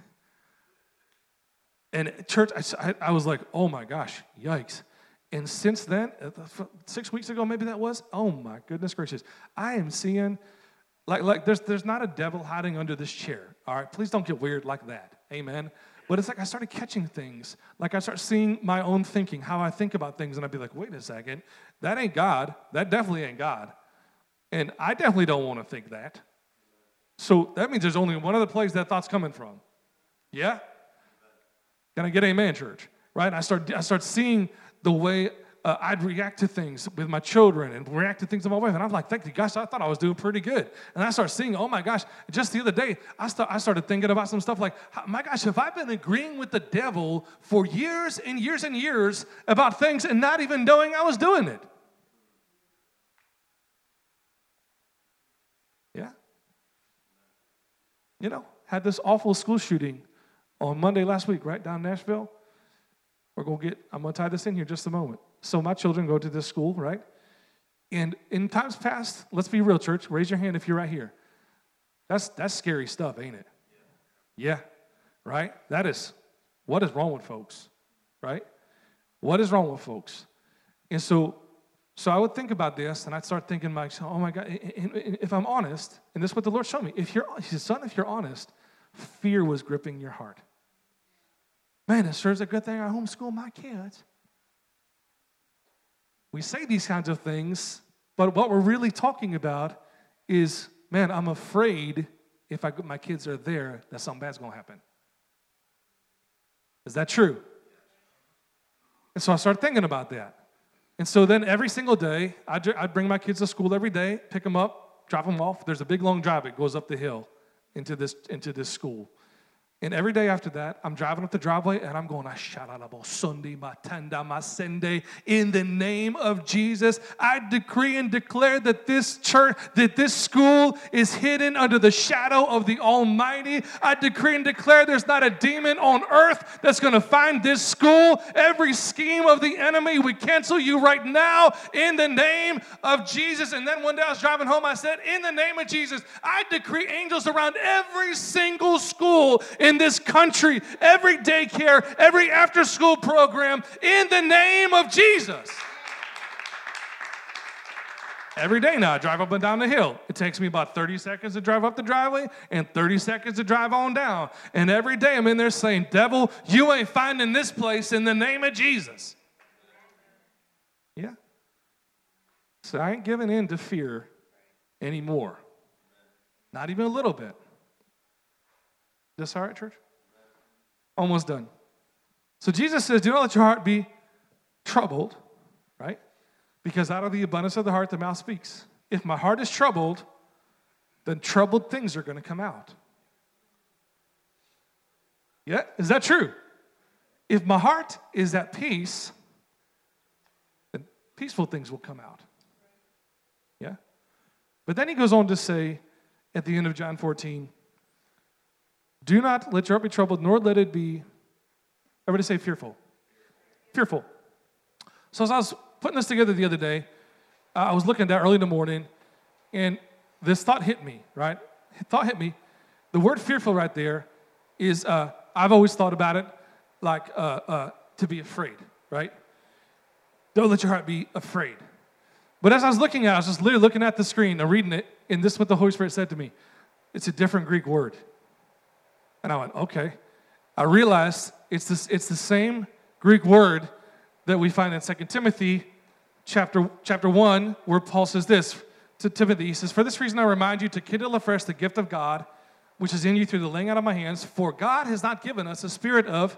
And church, I, I was like, oh my gosh, yikes. And since then, six weeks ago, maybe that was, oh my goodness gracious, I am seeing, like, like there's, there's not a devil hiding under this chair, all right? Please don't get weird like that, amen? But it's like I started catching things. Like I start seeing my own thinking, how I think about things, and I'd be like, wait a second, that ain't God. That definitely ain't God. And I definitely don't want to think that. So that means there's only one other place that thought's coming from. Yeah? Can I get amen, church? Right? And I start, I start seeing the way uh, I'd react to things with my children and react to things with my wife. And I'm like, thank you, gosh, I thought I was doing pretty good. And I start seeing, oh my gosh, just the other day, I, start, I started thinking about some stuff like, my gosh, have I been agreeing with the devil for years and years and years about things and not even knowing I was doing it? Yeah. You know, had this awful school shooting on Monday last week, right, down in Nashville. We're going to get, I'm going to tie this in here just a moment. So my children go to this school, right? And in times past, let's be real, church. Raise your hand if you're right here. That's that's scary stuff, ain't it? Yeah, right? That is, what is wrong with folks, right? What is wrong with folks? And so, so I would think about this, and I'd start thinking, like, oh my God, if I'm honest, and this is what the Lord showed me. If you're, he said, son, if you're honest, fear was gripping your heart. Man, it sure is a good thing I homeschool my kids. We say these kinds of things, but what we're really talking about is, man, I'm afraid if I, my kids are there that something bad's going to happen. Is that true? And so I started thinking about that. And so then every single day, I'd, I'd bring my kids to school every day, pick them up, drop them off. There's a big, long drive that goes up the hill into this, into this school. And every day after that, I'm driving up the driveway, and I'm going, in the name of Jesus, I decree and declare that this church, that this school is hidden under the shadow of the Almighty. I decree and declare there's not a demon on earth that's going to find this school. Every scheme of the enemy, we cancel you right now in the name of Jesus. And then one day I was driving home, I said, in the name of Jesus, I decree angels around every single school in this country, every daycare, every after-school program, in the name of Jesus. Every day now, I drive up and down the hill. It takes me about thirty seconds to drive up the driveway and thirty seconds to drive on down. And every day I'm in there saying, devil, you ain't finding this place in the name of Jesus. Yeah. So I ain't giving in to fear anymore. Not even a little bit. This all right, church? Almost done. So Jesus says, do not let your heart be troubled, right? Because out of the abundance of the heart, the mouth speaks. If my heart is troubled, then troubled things are going to come out. Yeah, is that true? If my heart is at peace, then peaceful things will come out. Yeah? But then he goes on to say at the end of John fourteen, Do not let your heart be troubled, nor let it be, everybody say fearful. Fearful. So as I was putting this together the other day, uh, I was looking at that early in the morning, and this thought hit me, right? Thought hit me. The word fearful right there is, uh, I've always thought about it like uh, uh, to be afraid, right? Don't let your heart be afraid. But as I was looking at it, I was just literally looking at the screen and reading it, and this is what the Holy Spirit said to me. It's a different Greek word. And I went, okay. I realized it's this, it's the same Greek word that we find in Second Timothy chapter, chapter one, where Paul says this to Timothy. He says, for this reason I remind you to kindle afresh the gift of God, which is in you through the laying out of my hands. For God has not given us a spirit of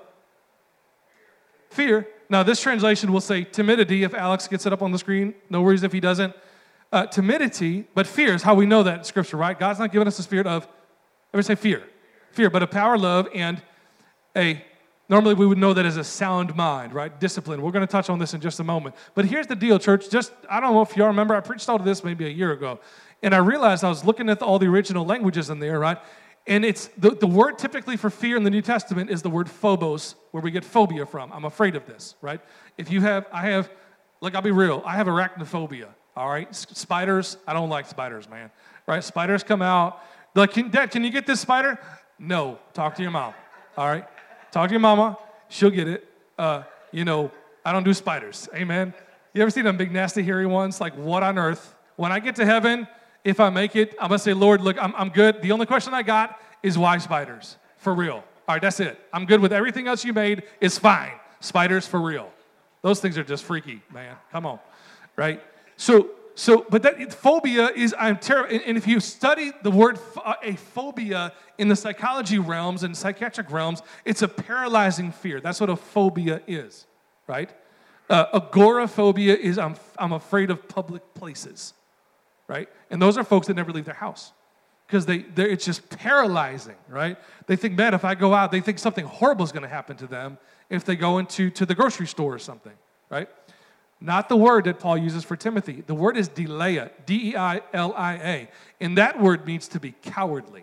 fear. Now, this translation will say timidity. If Alex gets it up on the screen, no worries if he doesn't. Uh, timidity, but fear is how we know that in Scripture, right? God's not given us a spirit of, everybody say fear. Fear, but a power, love, and a, normally we would know that as a sound mind, right? Discipline. We're going to touch on this in just a moment. But here's the deal, church. Just, I don't know if y'all remember, I preached all of this maybe a year ago. And I realized I was looking at all the original languages in there, right? And it's, the, the word typically for fear in the New Testament is the word phobos, where we get phobia from. I'm afraid of this, right? If you have, I have, like, I'll be real, I have arachnophobia, all right? Spiders, I don't like spiders, man, right? Spiders come out. They're like, can, Dad, can you get this spider? No, talk to your mom, all right? Talk to your mama, she'll get it. Uh, you know, I don't do spiders, amen? You ever see them big, nasty, hairy ones? Like, what on earth? When I get to heaven, if I make it, I'm going to say, Lord, look, I'm, I'm good. The only question I got is why spiders? For real. All right, that's it. I'm good with everything else you made. It's fine. Spiders for real. Those things are just freaky, man. Come on, right? So, so, but that phobia is, I'm terrible. And, and if you study the word uh, a phobia in the psychology realms and psychiatric realms, it's a paralyzing fear. That's what a phobia is, right? Uh, agoraphobia is I'm, I'm afraid of public places. Right? And those are folks that never leave their house because they, it's just paralyzing, right? They think, man, if I go out, they think something horrible is going to happen to them if they go into to the grocery store or something, right? Not the word that Paul uses for Timothy. The word is deilia, D E I L I A, and that word means to be cowardly.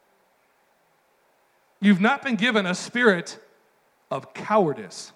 You've not been given a spirit of cowardice,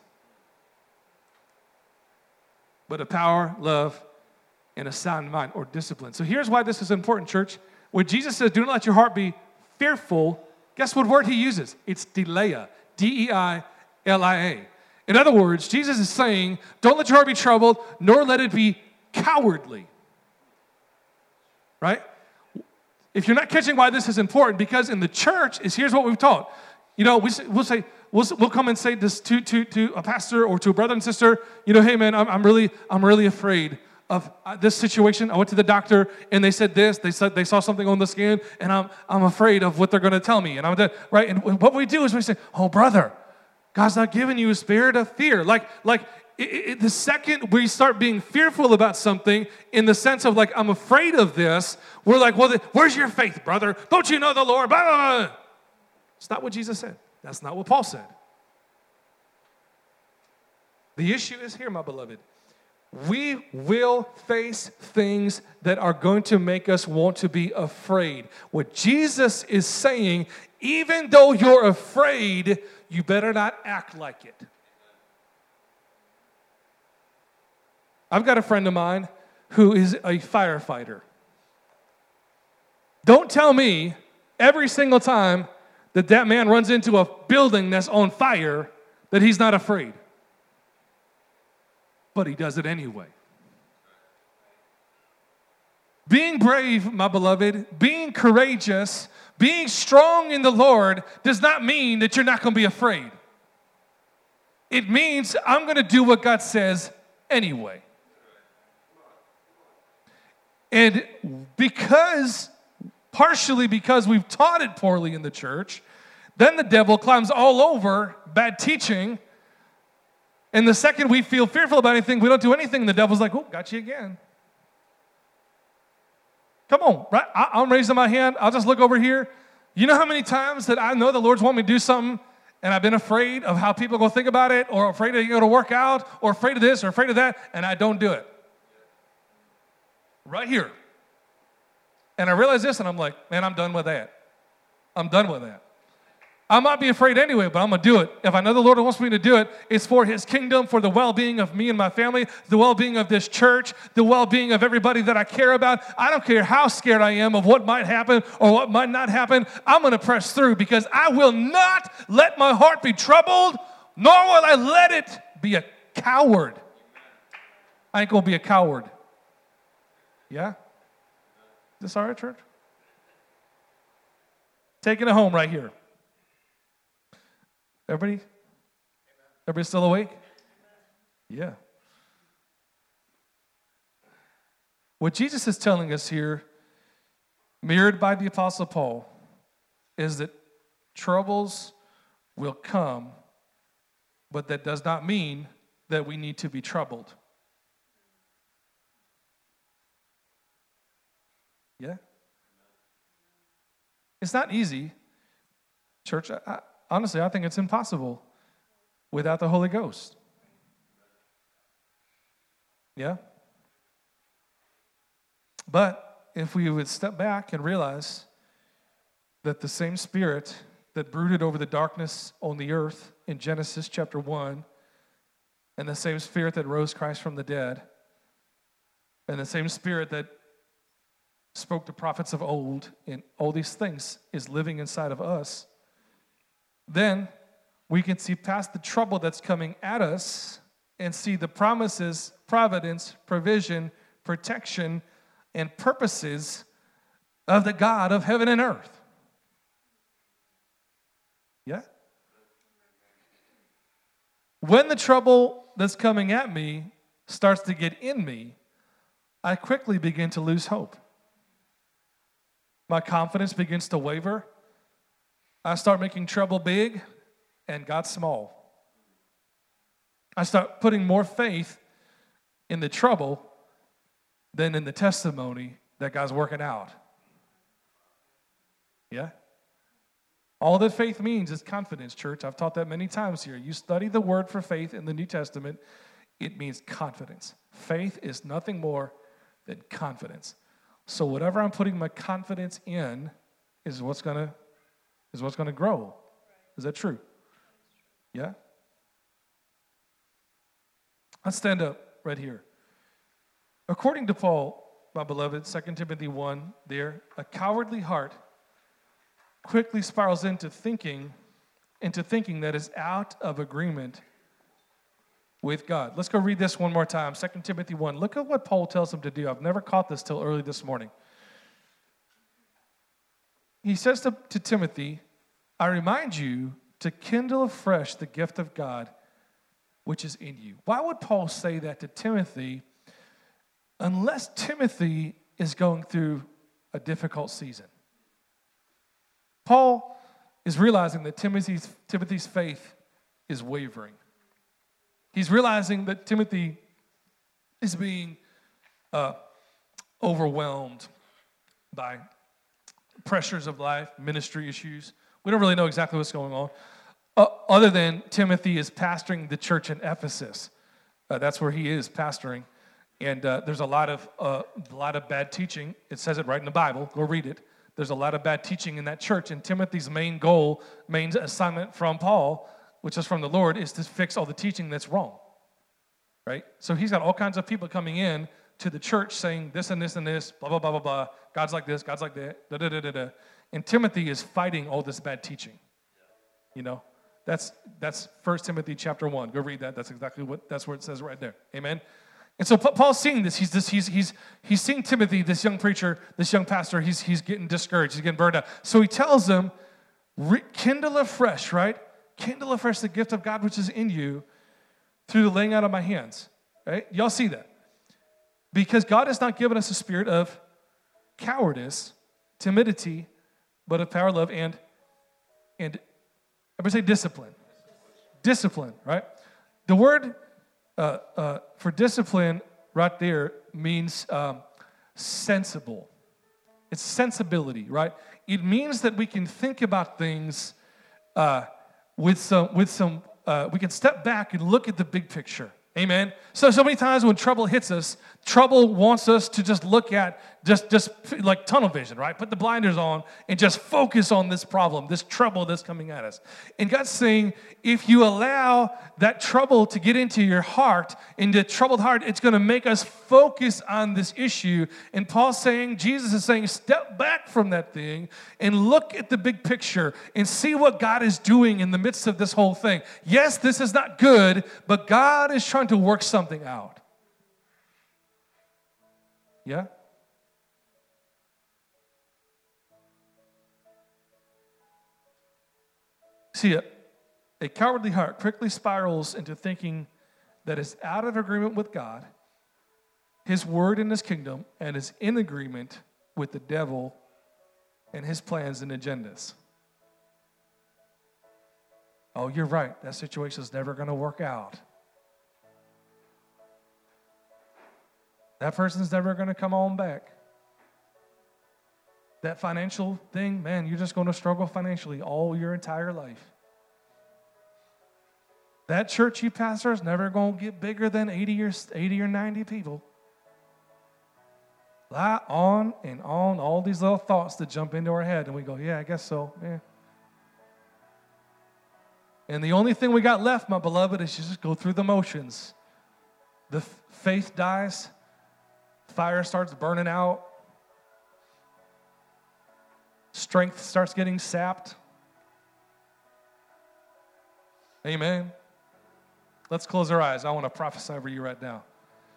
but a power, love, and a sound mind or discipline. So here's why this is important, church. When Jesus says, do not let your heart be fearful, guess what word he uses? It's deilia, D E I L I A. In other words, Jesus is saying, don't let your heart be troubled, nor let it be cowardly. Right? If you're not catching why this is important, because in the church, is here's what we've taught. You know, we, we'll say, we'll, we'll come and say this to, to, to a pastor or to a brother and sister, you know, hey man, I'm, I'm really, I'm really afraid of this situation. I went to the doctor and they said this. They said they saw something on the scan, and I'm I'm afraid of what they're going to tell me. And I'm de- right. And what we do is we say, "Oh, brother, God's not giving you a spirit of fear." Like like it, it, the second we start being fearful about something, in the sense of like I'm afraid of this, we're like, "Well, the, where's your faith, brother? Don't you know the Lord?" Blah, blah, blah. It's not what Jesus said. That's not what Paul said. The issue is here, my beloved. We will face things that are going to make us want to be afraid. What Jesus is saying, even though you're afraid, you better not act like it. I've got a friend of mine who is a firefighter. Don't tell me every single time that that man runs into a building that's on fire that he's not afraid. But he does it anyway. Being brave, my beloved, being courageous, being strong in the Lord does not mean that you're not going to be afraid. It means I'm going to do what God says anyway. And because, partially because we've taught it poorly in the church, then the devil climbs all over bad teaching. And the second we feel fearful about anything, we don't do anything, and the devil's like, oh, got you again. Come on, right? I, I'm raising my hand. I'll just look over here. You know how many times that I know the Lord's want me to do something, and I've been afraid of how people are going to think about it, or afraid of it going to work out, or afraid of this, or afraid of that, and I don't do it. Right here. And I realize this, and I'm like, man, I'm done with that. I'm done with that. I might be afraid anyway, but I'm going to do it. If I know the Lord wants me to do it, it's for his kingdom, for the well-being of me and my family, the well-being of this church, the well-being of everybody that I care about. I don't care how scared I am of what might happen or what might not happen. I'm going to press through because I will not let my heart be troubled, nor will I let it be a coward. I ain't going to be a coward. Yeah? Is this all right, church? Taking it home right here. Everybody? Everybody still awake? Yeah. What Jesus is telling us here, mirrored by the Apostle Paul, is that troubles will come, but that does not mean that we need to be troubled. Yeah? It's not easy. Church, I, I, honestly, I think it's impossible without the Holy Ghost. Yeah? But if we would step back and realize that the same Spirit that brooded over the darkness on the earth in Genesis chapter one, and the same Spirit that rose Christ from the dead, and the same Spirit that spoke to prophets of old, and all these things is living inside of us, then we can see past the trouble that's coming at us and see the promises, providence, provision, protection, and purposes of the God of heaven and earth. Yeah? When the trouble that's coming at me starts to get in me, I quickly begin to lose hope. My confidence begins to waver. I start making trouble big and God small. I start putting more faith in the trouble than in the testimony that God's working out. Yeah? All that faith means is confidence, church. I've taught that many times here. You study the word for faith in the New Testament, it means confidence. Faith is nothing more than confidence. So whatever I'm putting my confidence in is what's gonna is what's gonna grow. Is that true? Yeah? Let's stand up right here. According to Paul, my beloved, Second Timothy one there, a cowardly heart quickly spirals into thinking, into thinking that is out of agreement with God. Let's go read this one more time. Second Timothy one. Look at what Paul tells him to do. I've never caught this till early this morning. He says to, to Timothy, I remind you to kindle afresh the gift of God which is in you. Why would Paul say that to Timothy unless Timothy is going through a difficult season? Paul is realizing that Timothy's, Timothy's faith is wavering. He's realizing that Timothy is being uh, overwhelmed by pressures of life, ministry issues. We don't really know exactly what's going on, uh, other than Timothy is pastoring the church in Ephesus. Uh, that's where he is pastoring, and uh, there's a lot of uh, a lot of bad teaching. It says it right in the Bible. Go read it. There's a lot of bad teaching in that church, and Timothy's main goal, main assignment from Paul, which is from the Lord, is to fix all the teaching that's wrong, right? So he's got all kinds of people coming in to the church saying this and this and this, blah, blah, blah, blah, blah. God's like this, God's like that, da, da, da, da, da. And Timothy is fighting all this bad teaching, you know? That's that's First Timothy chapter one. Go read that. That's exactly what, that's where it says right there. Amen? And so Paul's seeing this. He's this. He's he's he's seeing Timothy, this young preacher, this young pastor. He's he's getting discouraged. He's getting burned out. So he tells him, kindle afresh, right? Kindle afresh the gift of God which is in you through the laying out of my hands. Right? Y'all see that? Because God has not given us a spirit of cowardice, timidity, but of power, love, and and everybody say discipline. Discipline, right? The word uh, uh, for discipline right there means um, sensible. It's sensibility, right? It means that we can think about things uh, with some, with some. Uh, we can step back and look at the big picture. Amen. So, so many times when trouble hits us, trouble wants us to just look at just, just like tunnel vision, right? Put the blinders on and just focus on this problem, this trouble that's coming at us. And God's saying, if you allow that trouble to get into your heart, into a troubled heart, it's going to make us focus on this issue. And Paul's saying, Jesus is saying, step back from that thing and look at the big picture and see what God is doing in the midst of this whole thing. Yes, this is not good, but God is trying to work something out. Yeah? See, a, a cowardly heart quickly spirals into thinking that it's out of agreement with God, His word and His kingdom, and is in agreement with the devil and his plans and agendas. Oh, you're right. That situation is never going to work out. That person's never going to come on back. That financial thing, man, you're just going to struggle financially all your entire life. That church you pastor is never going to get bigger than eighty or, eighty or ninety people. Lie on and on, all these little thoughts that jump into our head, and we go, yeah, I guess so, yeah. And the only thing we got left, my beloved, is to just go through the motions. The f- faith dies, fire starts burning out, strength starts getting sapped. Amen. Let's close our eyes. I want to prophesy over you right now.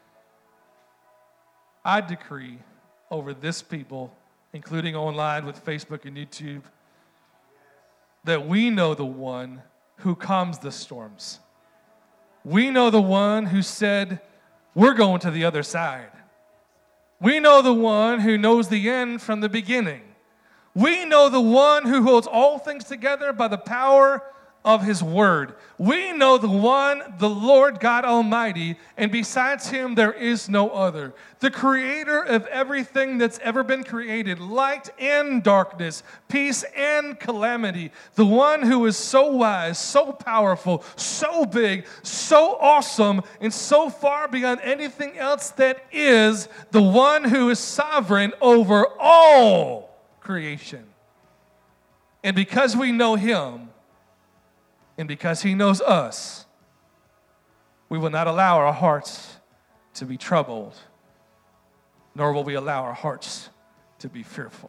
I decree over this people, including online with Facebook and YouTube, that we know the one who calms the storms. We know the one who said, we're going to the other side. We know the one who knows the end from the beginning. We know the one who holds all things together by the power of His word. We know the one, the Lord God Almighty, and besides Him there is no other. The creator of everything that's ever been created, light and darkness, peace and calamity. The one who is so wise, so powerful, so big, so awesome, and so far beyond anything else that is, the one who is sovereign over all creation. And because we know Him, and because He knows us, we will not allow our hearts to be troubled, nor will we allow our hearts to be fearful.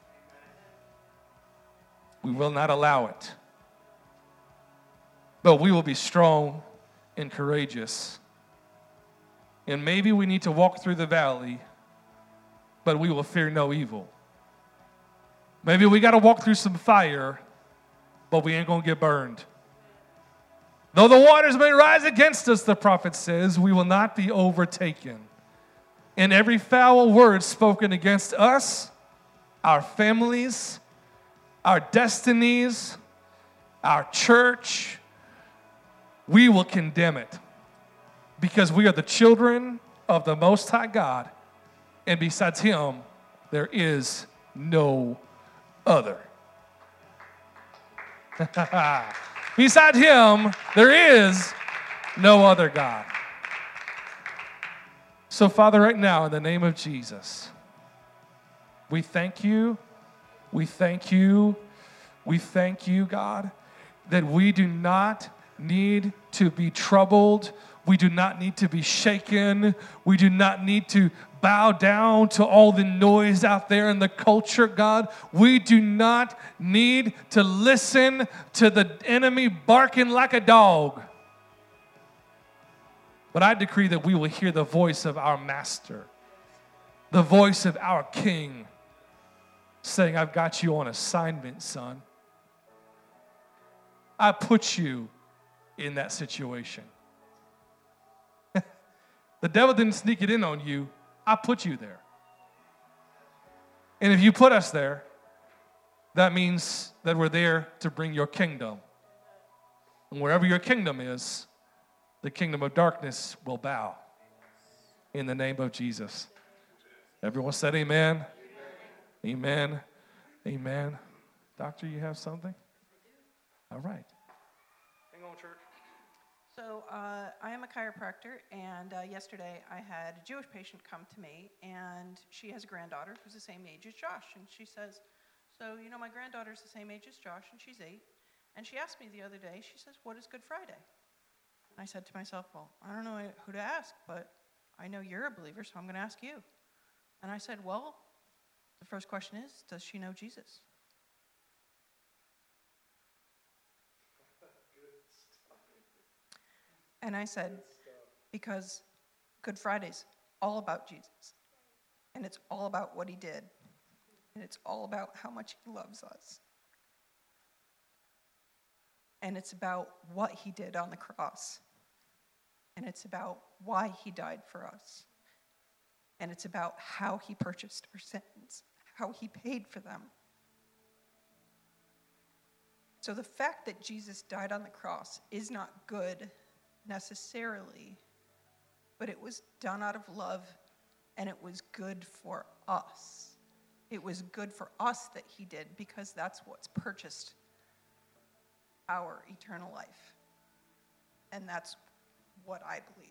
We will not allow it. But we will be strong and courageous. And maybe we need to walk through the valley, but we will fear no evil. Maybe we got to walk through some fire, but we ain't going to get burned. Though the waters may rise against us, the prophet says, we will not be overtaken. And every foul word spoken against us, our families, our destinies, our church, we will condemn it. Because we are the children of the Most High God, and besides Him, there is no other. Beside Him, there is no other God. So, Father, right now, in the name of Jesus, we thank You, we thank You, we thank You, God, that we do not need to be troubled. We do not need to be shaken. We do not need to bow down to all the noise out there in the culture, God. We do not need to listen to the enemy barking like a dog. But I decree that we will hear the voice of our Master, the voice of our King, saying, I've got you on assignment, son. I put you in that situation. The devil didn't sneak it in on you. I put you there. And if you put us there, that means that we're there to bring Your kingdom. And wherever Your kingdom is, the kingdom of darkness will bow. In the name of Jesus. Everyone said amen. Amen. Amen. Amen. Doctor, you have something? All right. Hang on, church. So uh, I am a chiropractor, and uh, yesterday I had a Jewish patient come to me, and she has a granddaughter who's the same age as Josh. And she says, so, you know, my granddaughter's the same age as Josh, and she's eight. And she asked me the other day, she says, what is Good Friday? And I said to myself, well, I don't know who to ask, but I know you're a believer, so I'm going to ask you. And I said, well, the first question is, does she know Jesus? And I said, because Good Friday's all about Jesus. And it's all about what he did. And it's all about how much he loves us. And it's about what he did on the cross. And it's about why he died for us. And it's about how he purchased our sins, how he paid for them. So the fact that Jesus died on the cross is not good necessarily, but it was done out of love, and it was good for us. It was good for us that he did, because that's what's purchased our eternal life. And that's what I believe.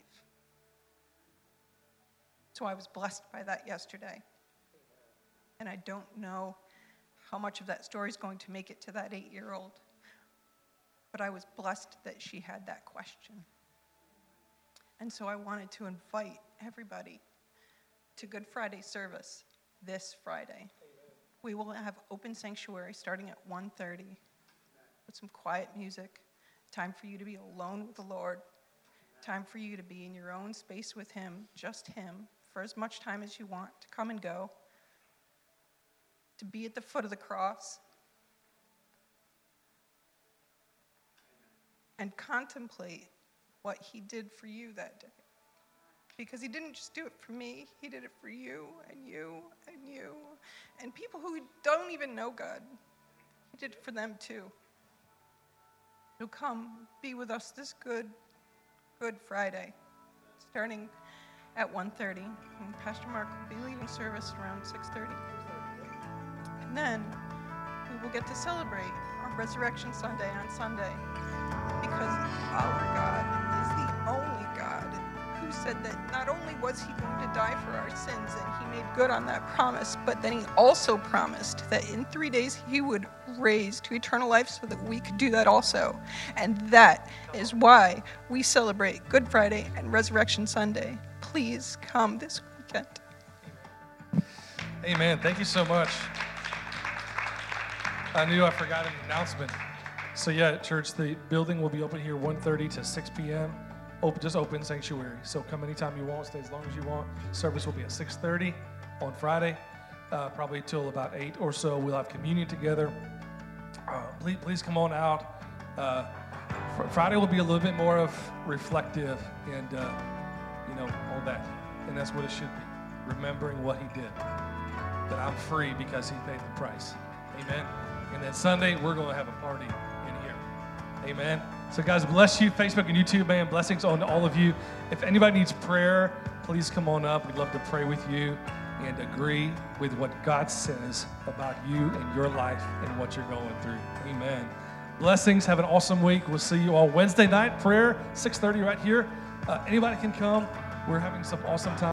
So I was blessed by that yesterday. And I don't know how much of that story is going to make it to that eight-year-old, but I was blessed that she had that question. And so I wanted to invite everybody to Good Friday service this Friday. Amen. We will have open sanctuary starting at one thirty with some quiet music, time for you to be alone with the Lord, time for you to be in your own space with him, just him, for as much time as you want, to come and go, to be at the foot of the cross, and contemplate what he did for you that day. Because he didn't just do it for me, he did it for you and you and you and people who don't even know God. He did it for them too. So come be with us this good, good Friday, starting at one thirty. And Pastor Mark will be leaving service around six thirty. And then we will get to celebrate our Resurrection Sunday on Sunday, because our God is the only God who said that not only was he going to die for our sins, and he made good on that promise, but then he also promised that in three days he would raise to eternal life so that we could do that also. And that is why we celebrate Good Friday and Resurrection Sunday. Please come this weekend. Amen. Thank you so much. I knew I forgot an announcement. So yeah, church, the building will be open here one thirty to six p.m. Open, just open sanctuary. So come anytime you want, stay as long as you want. Service will be at six thirty on Friday, uh, probably till about eight or so. We'll have communion together. Uh, please, please come on out. Uh, fr- Friday will be a little bit more of reflective and, uh, you know, all that. And that's what it should be, remembering what he did. That I'm free because he paid the price. Amen. And then Sunday, we're going to have a party in here. Amen. So guys, bless you, Facebook and YouTube, man. Blessings on all of you. If anybody needs prayer, please come on up. We'd love to pray with you and agree with what God says about you and your life and what you're going through. Amen. Blessings. Have an awesome week. We'll see you all Wednesday night, prayer, six thirty right here. Uh, anybody can come. We're having some awesome time.